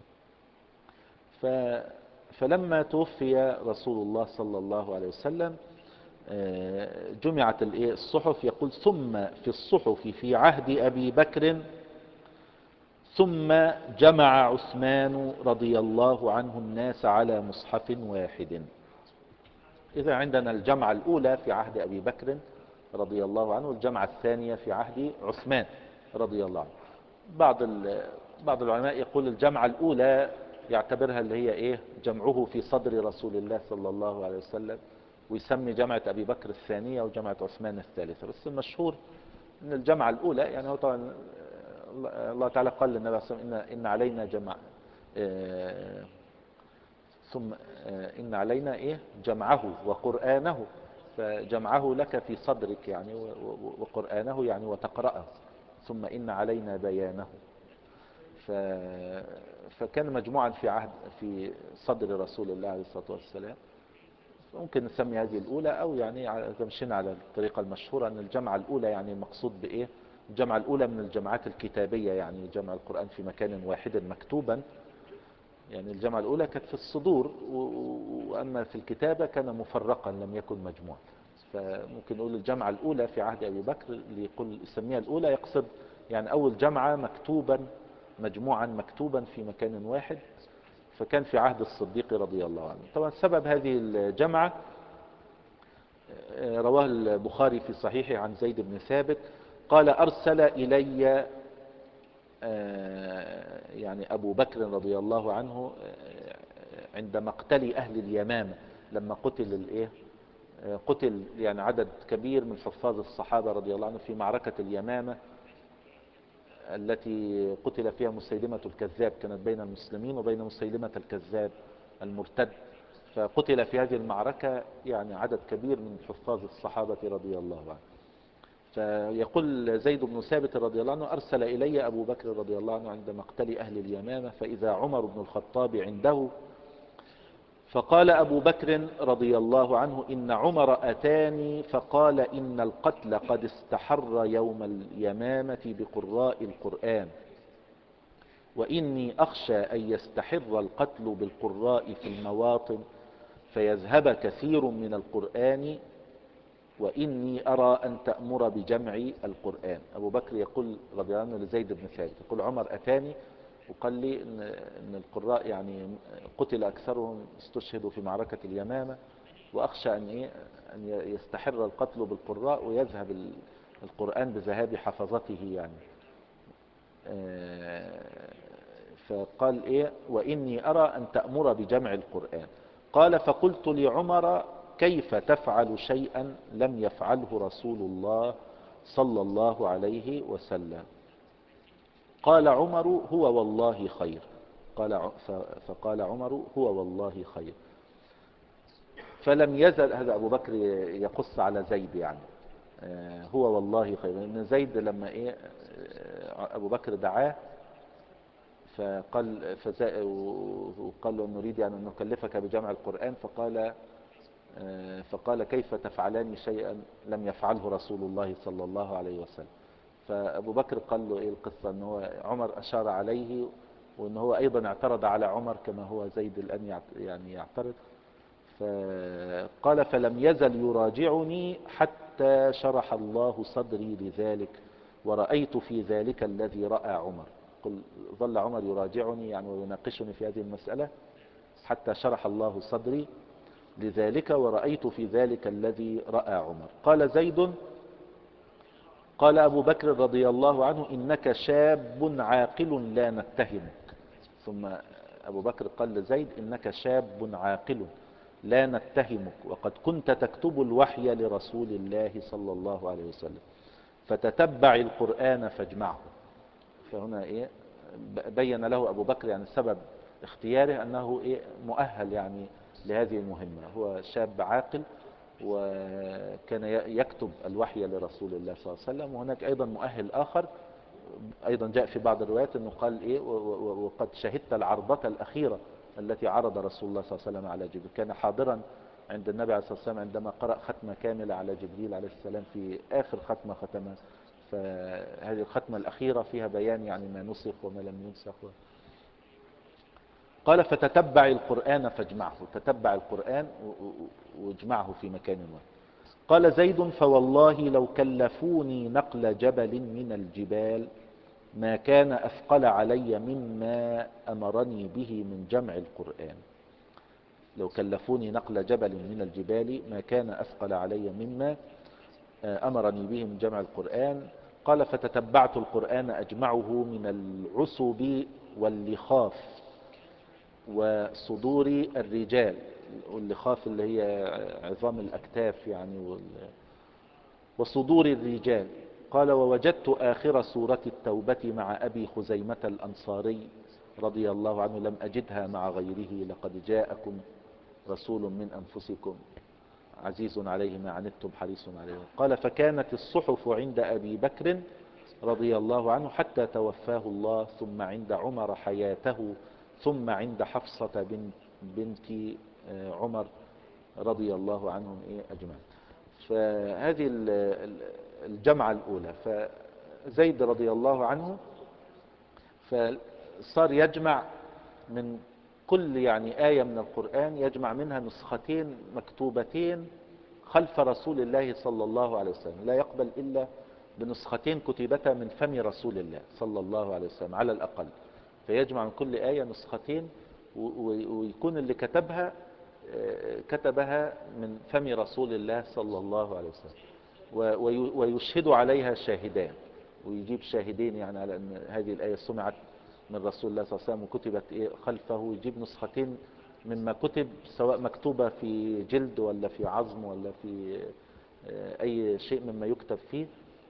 ف فلما توفي رسول الله صلى الله عليه وسلم جمعت الصحف. يقول ثم في الصحف في عهد أبي بكر ثم جمع عثمان رضي الله عنه الناس على مصحف واحد. إذا عندنا الجمعة الأولى في عهد أبي بكر رضي الله عنه، والجمعة الثانية في عهد عثمان رضي الله عنه. بعض بعض العلماء يقول الجمعة الأولى يعتبرها اللي هي إيه جمعه في صدر رسول الله صلى الله عليه وسلم، ويسمي جمعة أبي بكر الثانية وجمعة عثمان الثالثة. بس المشهور أن الجمعة الأولى يعني هو طبعا الله تعالى قال للنبي صلى الله عليه وسلم إن, إن علينا جمع آه ثم آه إن علينا إيه جمعه وقرآنه، فجمعه لك في صدرك يعني، وقرآنه يعني وتقرأه، ثم إن علينا بيانه. ف فكان مجموعا في عهد في صدر رسول الله عليه الصلاة والسلام. ممكن نسمي هذه الأولى، أو يعني مشينا على الطريقة المشهورة أن الجمعة الأولى يعني المقصود بإيه الجمعة الأولى من الجمعات الكتابية، يعني جمع القرآن في مكان واحد مكتوبا. يعني الجمعة الأولى كانت في الصدور، وأما في الكتابة كان مفرقا لم يكن مجموعا. فممكن نقول الجمعة الأولى في عهد أبي بكر اللي يقول يسميها الأولى يقصد يعني أول جمعة مكتوبا مجموعا مكتوبا في مكان واحد، فكان في عهد الصديق رضي الله عنه. طبعا سبب هذه الجمعة رواه البخاري في صحيحه عن زيد بن ثابت قال أرسل إلي يعني أبو بكر رضي الله عنه عند مقتل أهل اليمامة، لما قتل الإيه قتل يعني عدد كبير من حفاظ الصحابة رضي الله عنه في معركة اليمامة التي قتل فيها مسيلمة الكذاب، كانت بين المسلمين وبين مسيلمة الكذاب المرتد. فقتل في هذه المعركة يعني عدد كبير من حفاظ الصحابة رضي الله عنه. فيقول زيد بن ثابت رضي الله عنه أرسل إلي أبو بكر رضي الله عنه عند مقتل أهل اليمامة، فإذا عمر بن الخطاب عنده، فقال أبو بكر رضي الله عنه إن عمر أتاني فقال إن القتل قد استحر يوم اليمامة بقراء القرآن، وإني أخشى أن يستحر القتل بالقراء في المواطن فيذهب كثير من القرآن، وإني أرى أن تأمر بجمع القرآن. أبو بكر يقول رضي الله عنه لزيد بن ثابت يقول عمر أتاني وقال لي إن, إن القراء يعني قتل أكثرهم استشهدوا في معركة اليمامة، وأخشى أن, إيه أن يستحر القتل بالقراء ويذهب القرآن بذهاب حفظته يعني. فقال إيه وإني أرى أن تأمر بجمع القرآن. قال فقلت لعمر كيف تفعل شيئا لم يفعله رسول الله صلى الله عليه وسلم؟ قال عمر هو والله خير. قال فقال عمر هو والله خير. فلم يزل هذا أبو بكر يقص على زيد يعني هو والله خير، لأن زيد لما إيه أبو بكر دعاه فقال وقال له نريد أن نكلفك بجمع القرآن، فقال فقال كيف تفعلان شيئا لم يفعله رسول الله صلى الله عليه وسلم؟ فأبو بكر قال له إيه القصة، أن هو عمر أشار عليه، وأن هو أيضا اعترض على عمر كما هو زيد الآن يعني يعترض. فقال فلم يزل يراجعني حتى شرح الله صدري لذلك ورأيت في ذلك الذي رأى عمر. قل ظل عمر يراجعني يعني ويناقشني في هذه المسألة حتى شرح الله صدري لذلك ورأيت في ذلك الذي رأى عمر. قال زيد قال أبو بكر رضي الله عنه إنك شاب عاقل لا نتهمك. ثم أبو بكر قال لزيد إنك شاب عاقل لا نتهمك، وقد كنت تكتب الوحي لرسول الله صلى الله عليه وسلم، فتتبع القرآن فاجمعه. فهنا إيه بين له أبو بكر يعني سبب اختياره أنه إيه مؤهل يعني لهذه المهمة، هو شاب عاقل وكان يكتب الوحي لرسول الله صلى الله عليه وسلم. وهناك أيضا مؤهل آخر أيضا جاء في بعض الروايات أنه قال إيه وقد شهدت العرضة الأخيرة التي عرض رسول الله صلى الله عليه وسلم على جبريل، كان حاضرا عند النبي عليه الصلاة والسلام عندما قرأ ختمة كاملة على جبريل عليه السلام في آخر ختمة ختمها. فهذه الختمة الأخيرة فيها بيان يعني ما نسخ وما لم ينسخ. قال فتتبع القرآن فاجمعه، تتبع القرآن واجمعه في مكان واحد. قال زيد فوالله لو كلفوني نقل جبل من الجبال ما كان أثقل علي مما أمرني به من جمع القرآن. لو كلفوني نقل جبل من الجبال ما كان أثقل علي مما أمرني به من جمع القرآن. قال فتتبعت القرآن أجمعه من العصب واللخاف وصدور الرجال. واللخاف اللي هي عظام الأكتاف يعني، وصدور الرجال. قال ووجدت آخر سورة التوبة مع أبي خزيمة الأنصاري رضي الله عنه لم أجدها مع غيره لقد جاءكم رسول من أنفسكم عزيز عليه ما عنتم حريص عليه. قال فكانت الصحف عند أبي بكر رضي الله عنه حتى توفاه الله، ثم عند عمر حياته، ثم عند حفصة بنت, بنت عمر رضي الله عنهم أجمعين. فهذه الجمعة الأولى. فزيد رضي الله عنه فصار يجمع من كل يعني آية من القرآن يجمع منها نسختين مكتوبتين خلف رسول الله صلى الله عليه وسلم، لا يقبل إلا بنسختين كتبتا من فم رسول الله صلى الله عليه وسلم على الأقل. فيجمع من كل آية نسختين، ويكون اللي كتبها كتبها من فم رسول الله صلى الله عليه وسلم، ويشهد عليها شاهدان، ويجيب شاهدين يعني على أن هذه الآية سمعت من رسول الله صلى الله عليه وسلم وكتبت إيه خلفه، ويجيب نسختين مما كتب سواء مكتوبة في جلد ولا في عظم ولا في أي شيء مما يكتب فيه،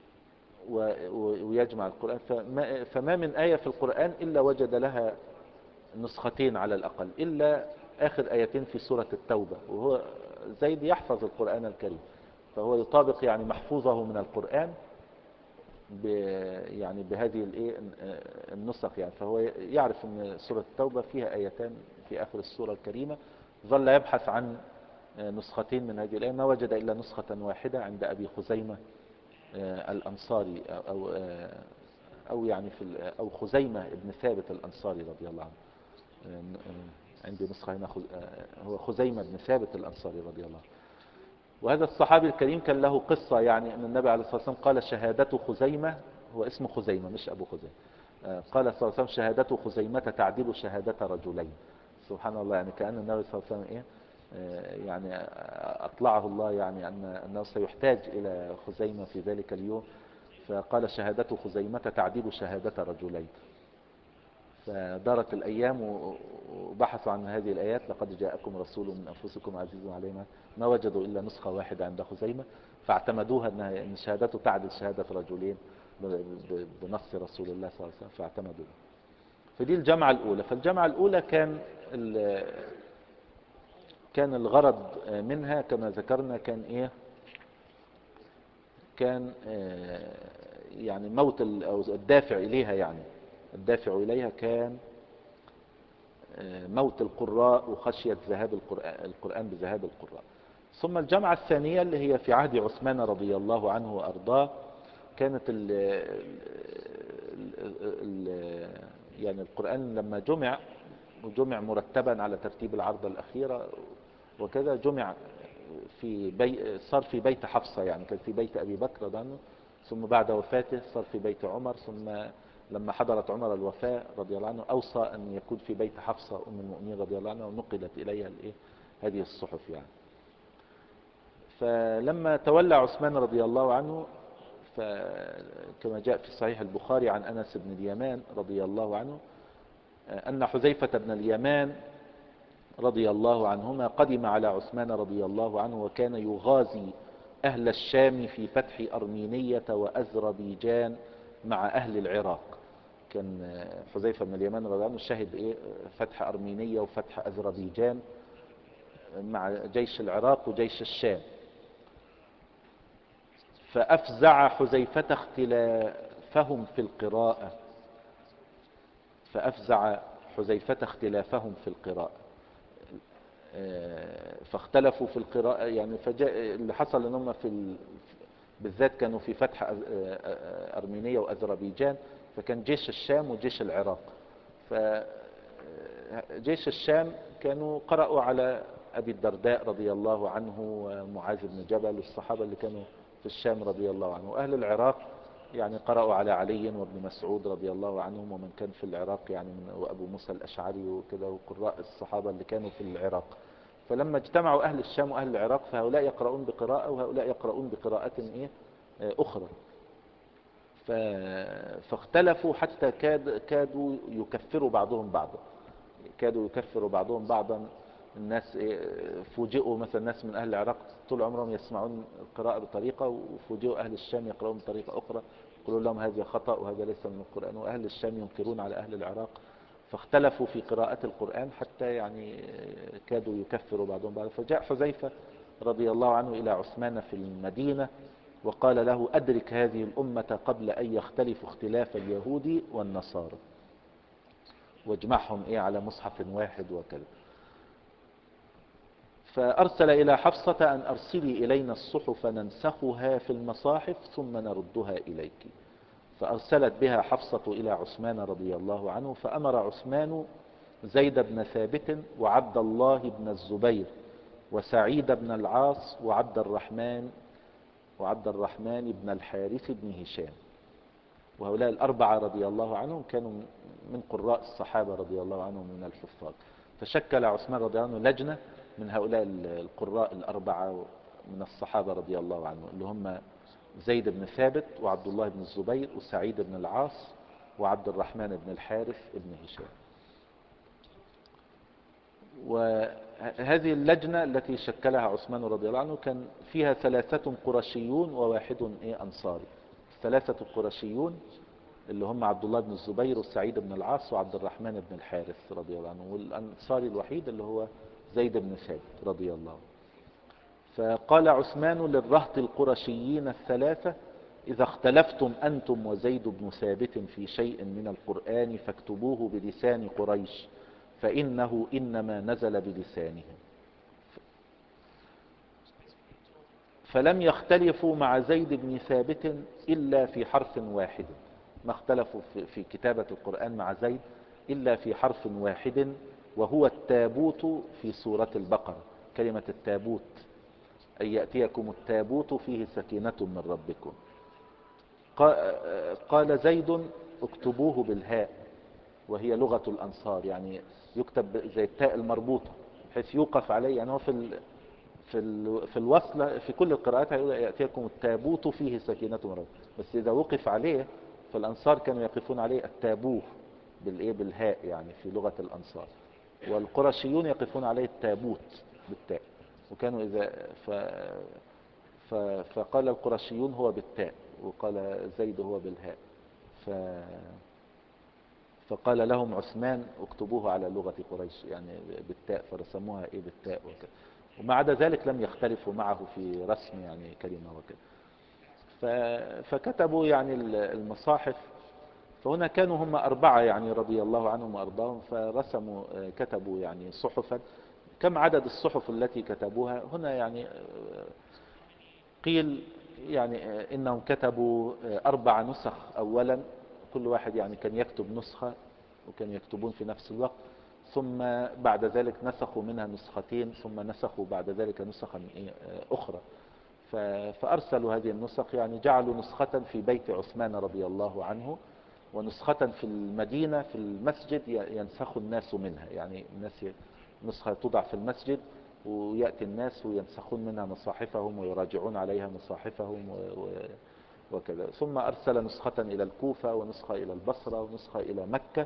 ويجمع القرآن. فما, فما من آية في القرآن إلا وجد لها نسختين على الأقل، إلا آخر آيتين في سورة التوبة. وهو زيد يحفظ القرآن الكريم، فهو يطابق يعني محفوظه من القرآن يعني بهذه الايه النسخ يعني. فهو يعرف ان سورة التوبة فيها آيتان في آخر السورة الكريمة. ظل يبحث عن نسختين من هذه الآية، ما وجد إلا نسخة واحدة عند أبي خزيمة الأنصاري أو أو يعني في أو خزيمة ابن ثابت الأنصاري رضي الله عنه. عندي نسخة هنا هو خزيمة بن ثابت الأنصاري رضي الله عنه. وهذا الصحابي الكريم كان له قصة، يعني أن النبي عليه الصلاة والسلام قال شهادة خزيمة، هو اسمه خزيمة مش أبو خزيمة، قال صلى الله عليه وسلم شهادة خزيمة تعدل شهادة رجلين. سبحان الله، يعني كأن النبي صلى الله عليه وسلم إيه يعني أطلعه الله يعني أن أنه سيحتاج إلى خزيمة في ذلك اليوم، فقال شهادة خزيمة تعدل شهادة رجلين. فدارت الأيام وبحثوا عن هذه الآيات لقد جاءكم رسول من أنفسكم عزيز علينا ما وجدوا إلا نسخة واحدة عند خزيمة، فاعتمدوها أن شهادته تعدل شهادة رجلين بنص رسول الله صلى الله عليه وسلم، فاعتمدوها. فدي الجمعة الأولى. فالجمعة الأولى كان كان الغرض منها كما ذكرنا كان إيه كان يعني موت أو الدافع إليها، يعني الدافع إليها كان موت القراء وخشية ذهاب القرآن, القرآن بذهاب القراء. ثم الجمعة الثانية اللي هي في عهد عثمان رضي الله عنه وأرضاه، كانت ال ال يعني القرآن لما جمع وجمع مرتبا على ترتيب العرضة الأخيرة وكذا، جمع في بي صار في بيت حفصة، يعني كان في بيت أبي بكر رضي الله عنه، ثم بعد وفاته صار في بيت عمر، ثم لما حضرت عمر الوفاة رضي الله عنه أوصى أن يكون في بيت حفصة أم المؤمنين رضي الله عنها، ونقلت إليها هذه الصحف يعني. فلما تولى عثمان رضي الله عنه، فكما جاء في صحيح البخاري عن أنس بن اليمان رضي الله عنه أن حذيفة بن اليمان رضي الله عنهما قدم على عثمان رضي الله عنه وكان يغازي أهل الشام في فتح أرمينية وأذربيجان مع أهل العراق. كان حذيفة بن اليمان رضي الله عنه شهد إيه فتح أرمينية وفتح أذربيجان مع جيش العراق وجيش الشام. فأفزع حذيفة اختلافهم في القراءة فأفزع حذيفة اختلافهم في القراءة فاختلفوا في القراءة يعني. فجاء اللي حصل ان هم في ال... بالذات كانوا في فتح أرمينيا وأذربيجان، فكان جيش الشام وجيش العراق. فجيش الشام كانوا قرأوا على أبي الدرداء رضي الله عنه ومعاذ بن جبل والصحابة اللي كانوا في الشام رضي الله عنه. وأهل العراق يعني قرأوا على علي وابن مسعود رضي الله عنهم ومن كان في العراق يعني من وأبو موسى الأشعري وكذا وقراء الصحابة اللي كانوا في العراق. فلما اجتمعوا أهل الشام وأهل العراق فهؤلاء يقرؤون بقراءة وهؤلاء يقرؤون بقراءة إيه أخرى. فاختلفوا حتى كاد كادوا يكفروا بعضهم بعضا، كادوا يكفروا بعضهم بعضا. الناس فوجئوا مثلا ناس من أهل العراق طول عمرهم يسمعون القراءة بطريقة، وفوجئوا أهل الشام يقرؤون بطريقة أخرى، يقولوا لهم هذا خطأ وهذا ليس من القرآن، وأهل الشام ينكرون على أهل العراق. فاختلفوا في قراءة القرآن حتى يعني كادوا يكفروا بعضهم بعضا. فجاء حذيفة رضي الله عنه إلى عثمان في المدينة وقال له أدرك هذه الأمة قبل أن يختلفوا اختلاف اليهود والنصارى واجمعهم إيه على مصحف واحد وكذا. فأرسل إلى حفصة أن أرسلي إلينا الصحف ننسخها في المصاحف ثم نردها إليك. فأرسلت بها حفصة إلى عثمان رضي الله عنه، فأمر عثمان زيد بن ثابت وعبد الله بن الزبير وسعيد بن العاص وعبد الرحمن وعبد الرحمن بن الحارث بن هشام. وهؤلاء الأربعة رضي الله عنهم كانوا من قراء الصحابة رضي الله عنهم من الحفاظ. فشكل عثمان رضي الله عنه لجنة من هؤلاء القراء الأربعة من الصحابة رضي الله عنهم، اللي هم زيد بن ثابت وعبد الله بن الزبير وسعيد بن العاص وعبد الرحمن بن الحارث بن هشام. وهذه اللجنة التي شكلها عثمان رضي الله عنه كان فيها ثلاثة قرشيون وواحد إيه أنصاري. الثلاثة القرشيون اللي هم عبد الله بن الزبير وسعيد بن العاص وعبد الرحمن بن الحارث رضي الله عنه، والأنصاري الوحيد اللي هو زيد بن ثابت رضي الله عنه. فقال عثمان للرهط القرشيين الثلاثة إذا اختلفتم أنتم وزيد بن ثابت في شيء من القرآن فاكتبوه بلسان قريش فإنه إنما نزل بلسانهم. فلم يختلفوا مع زيد بن ثابت إلا في حرف واحد، ما اختلفوا في كتابة القرآن مع زيد إلا في حرف واحد، وهو التابوت في سورة البقرة. كلمة التابوت أن يأتيكم التابوت فيه سكينة من ربكم. قال زيد اكتبوه بالهاء وهي لغة الأنصار، يعني يكتب زي التاء المربوطة بحيث يوقف عليه. يعني هو في ال في ال في الوصلة في كل القراءات هيقول يأتيكم التابوت فيه سكينة من ربكم، بس إذا وقف عليه فالأنصار كانوا يقفون عليه التابوه بالإيه بالهاء يعني في لغة الأنصار، والقرشيون يقفون عليه التابوت بالتاء. وكانوا إذا ف ف فقال القرشيون هو بالتاء وقال زيد هو بالهاء. ف فقال لهم عثمان اكتبوه على لغة قريش يعني بالتاء، فرسموها ايه بالتاء وكذا. وما عدا ذلك لم يختلفوا معه في رسم يعني كلمة وكذا. فكتبوا يعني المصاحف. فهنا كانوا هم أربعة يعني رضي الله عنهم وأرضاهم، فرسموا كتبوا يعني صحفا. كم عدد الصحف التي كتبوها هنا؟ يعني قيل يعني إنهم كتبوا أربع نسخ أولا، كل واحد يعني كان يكتب نسخة وكانوا يكتبون في نفس الوقت، ثم بعد ذلك نسخوا منها نسختين، ثم نسخوا بعد ذلك نسخا أخرى. فأرسلوا هذه النسخ، يعني جعلوا نسخة في بيت عثمان رضي الله عنه ونسخة في المدينة في المسجد ينسخ الناس منها. يعني الناس نسخة توضع في المسجد ويأتي الناس وينسخون منها مصاحفهم ويراجعون عليها مصاحفهم وكذا. ثم أرسل نسخة إلى الكوفة ونسخة إلى البصرة ونسخة إلى مكة،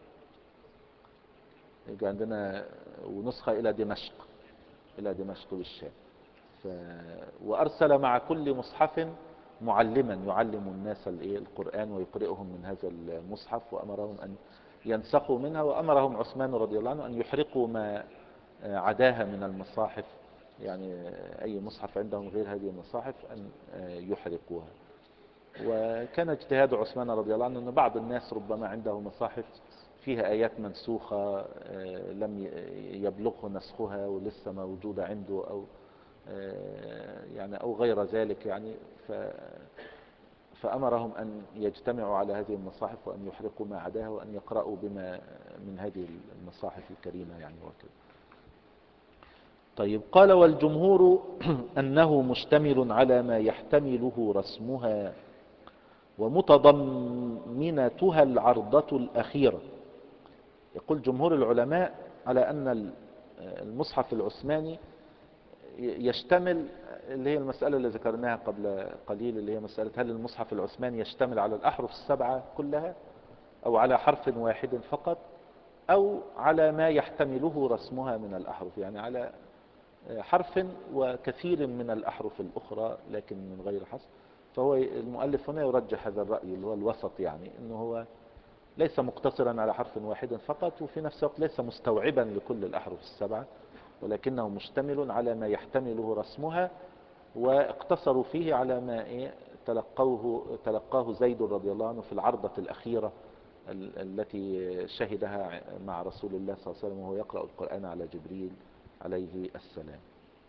يجي عندنا ونسخة إلى دمشق إلى دمشق بالشام. ف... وأرسل مع كل مصحف معلما يعلم الناس القرآن ويقرئهم من هذا المصحف، وأمرهم أن ينسخوا منها، وأمرهم عثمان رضي الله عنه أن يحرقوا ما عداها من المصاحف، يعني أي مصحف عندهم غير هذه المصاحف أن يحرقوها. وكان اجتهاد عثمان رضي الله عنه أن بعض الناس ربما عنده مصاحف فيها آيات منسوخة آه، لم ي- يبلغه نسخها ولسه موجودة عنده، أو آه، يعني أو غير ذلك يعني. ف فأمرهم أن يجتمعوا على هذه المصاحف وأن يحرقوا ما عداها وأن يقرأوا بما من هذه المصاحف الكريمة يعني وكذا. طيب، قال والجمهور أنه مشتمل على ما يحتمله رسمها ومتضمنتها العرضة الأخيرة. يقول جمهور العلماء على أن المصحف العثماني يشتمل، اللي هي المسألة اللي ذكرناها قبل قليل، اللي هي مسألة هل المصحف العثماني يشتمل على الأحرف السبعة كلها أو على حرف واحد فقط، أو على ما يحتمله رسمها من الأحرف، يعني على حرف وكثير من الأحرف الأخرى لكن من غير حرف. فهو المؤلف هنا يرجح هذا الرأي اللي هو الوسط، يعني أنه هو ليس مقتصرا على حرف واحد فقط، وفي نفس الوقت ليس مستوعبا لكل الأحرف السبعة، ولكنه مشتمل على ما يحتمله رسمها. واقتصروا فيه على ما إيه تلقوه تلقاه زيد رضي الله عنه في العرضة الأخيرة التي شهدها مع رسول الله صلى الله عليه وسلم وهو يقرأ القرآن على جبريل عليه السلام.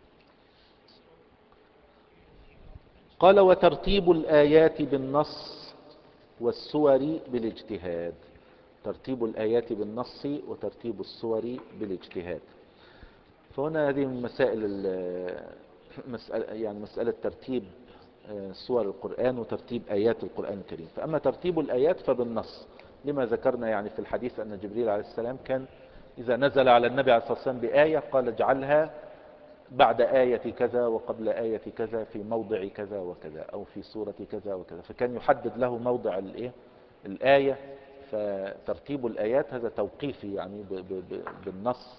قال وترتيب الآيات بالنص والسور بالاجتهاد. ترتيب الآيات بالنص وترتيب السور بالاجتهاد. فهنا هذه من مسائل مسألة يعني مسألة ترتيب سور القرآن وترتيب آيات القرآن الكريم. فأما ترتيب الآيات فبالنص، لما ذكرنا يعني في الحديث أن جبريل عليه السلام كان إذا نزل على النبي عليه الصلاة والسلام بآية قال اجعلها بعد آية كذا وقبل آية كذا في موضع كذا وكذا أو في سورة كذا وكذا، فكان يحدد له موضع الإيه الآية. فترتيب الآيات هذا توقيفي يعني ب ب ب بالنص.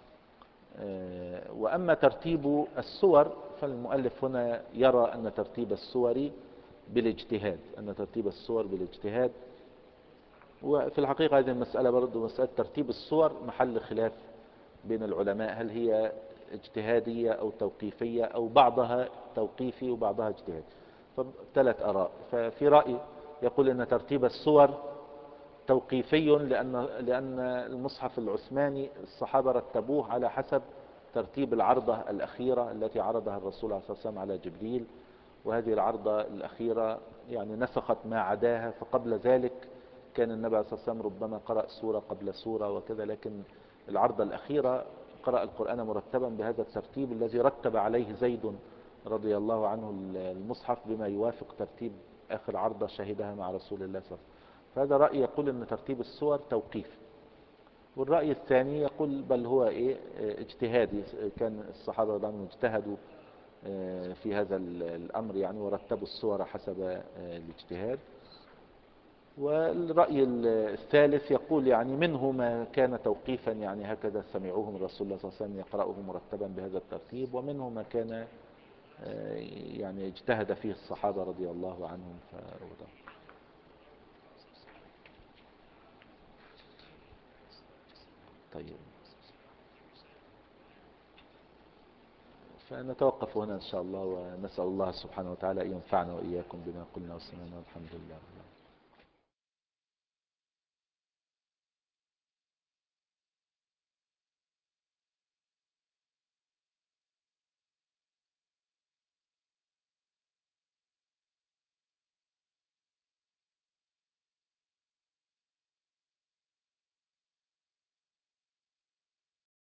وأما ترتيب السور فالمؤلف هنا يرى أن ترتيب السور بالاجتهاد أن ترتيب السور بالاجتهاد. وفي الحقيقة هذه المسألة برضو مسألة ترتيب السور محل خلاف بين العلماء، هل هي اجتهادية أو توقيفية أو بعضها توقيفي وبعضها اجتهادي. فثلاث آراء. ففي رأي يقول أن ترتيب السور توقيفي لأن, لأن المصحف العثماني الصحابة رتبوه على حسب ترتيب العرضة الأخيرة التي عرضها الرسول عليه الصلاة والسلام على جبريل، وهذه العرضة الأخيرة يعني نسخت ما عداها. فقبل ذلك كان النبي عليه الصلاة والسلام ربما قرأ سورة قبل سورة وكذا، لكن العرضة الأخيرة قرأ القرآن مرتبا بهذا الترتيب الذي رتب عليه زيد رضي الله عنه المصحف بما يوافق ترتيب آخر عرضة شهدها مع رسول الله صلى الله عليه وسلم. فهذا رأي يقول أن ترتيب السور توقيف. والرأي الثاني يقول بل هو إيه اجتهادي، كان الصحابة رضي الله عنهم اجتهدوا في هذا الأمر يعني ورتبوا السور حسب الاجتهاد. والرأي الثالث يقول يعني منه ما كان توقيفا، يعني هكذا سمعوه من رسول الله صلى الله عليه وسلم يقرأه مرتبا بهذا الترتيب، ومنه ما كان يعني اجتهد فيه الصحابة رضي الله عنهم فأوضع. طيب، فنتوقف هنا إن شاء الله، ونسأل الله سبحانه وتعالى أن ينفعنا وإياكم بما قلنا وسمعنا، والحمد لله.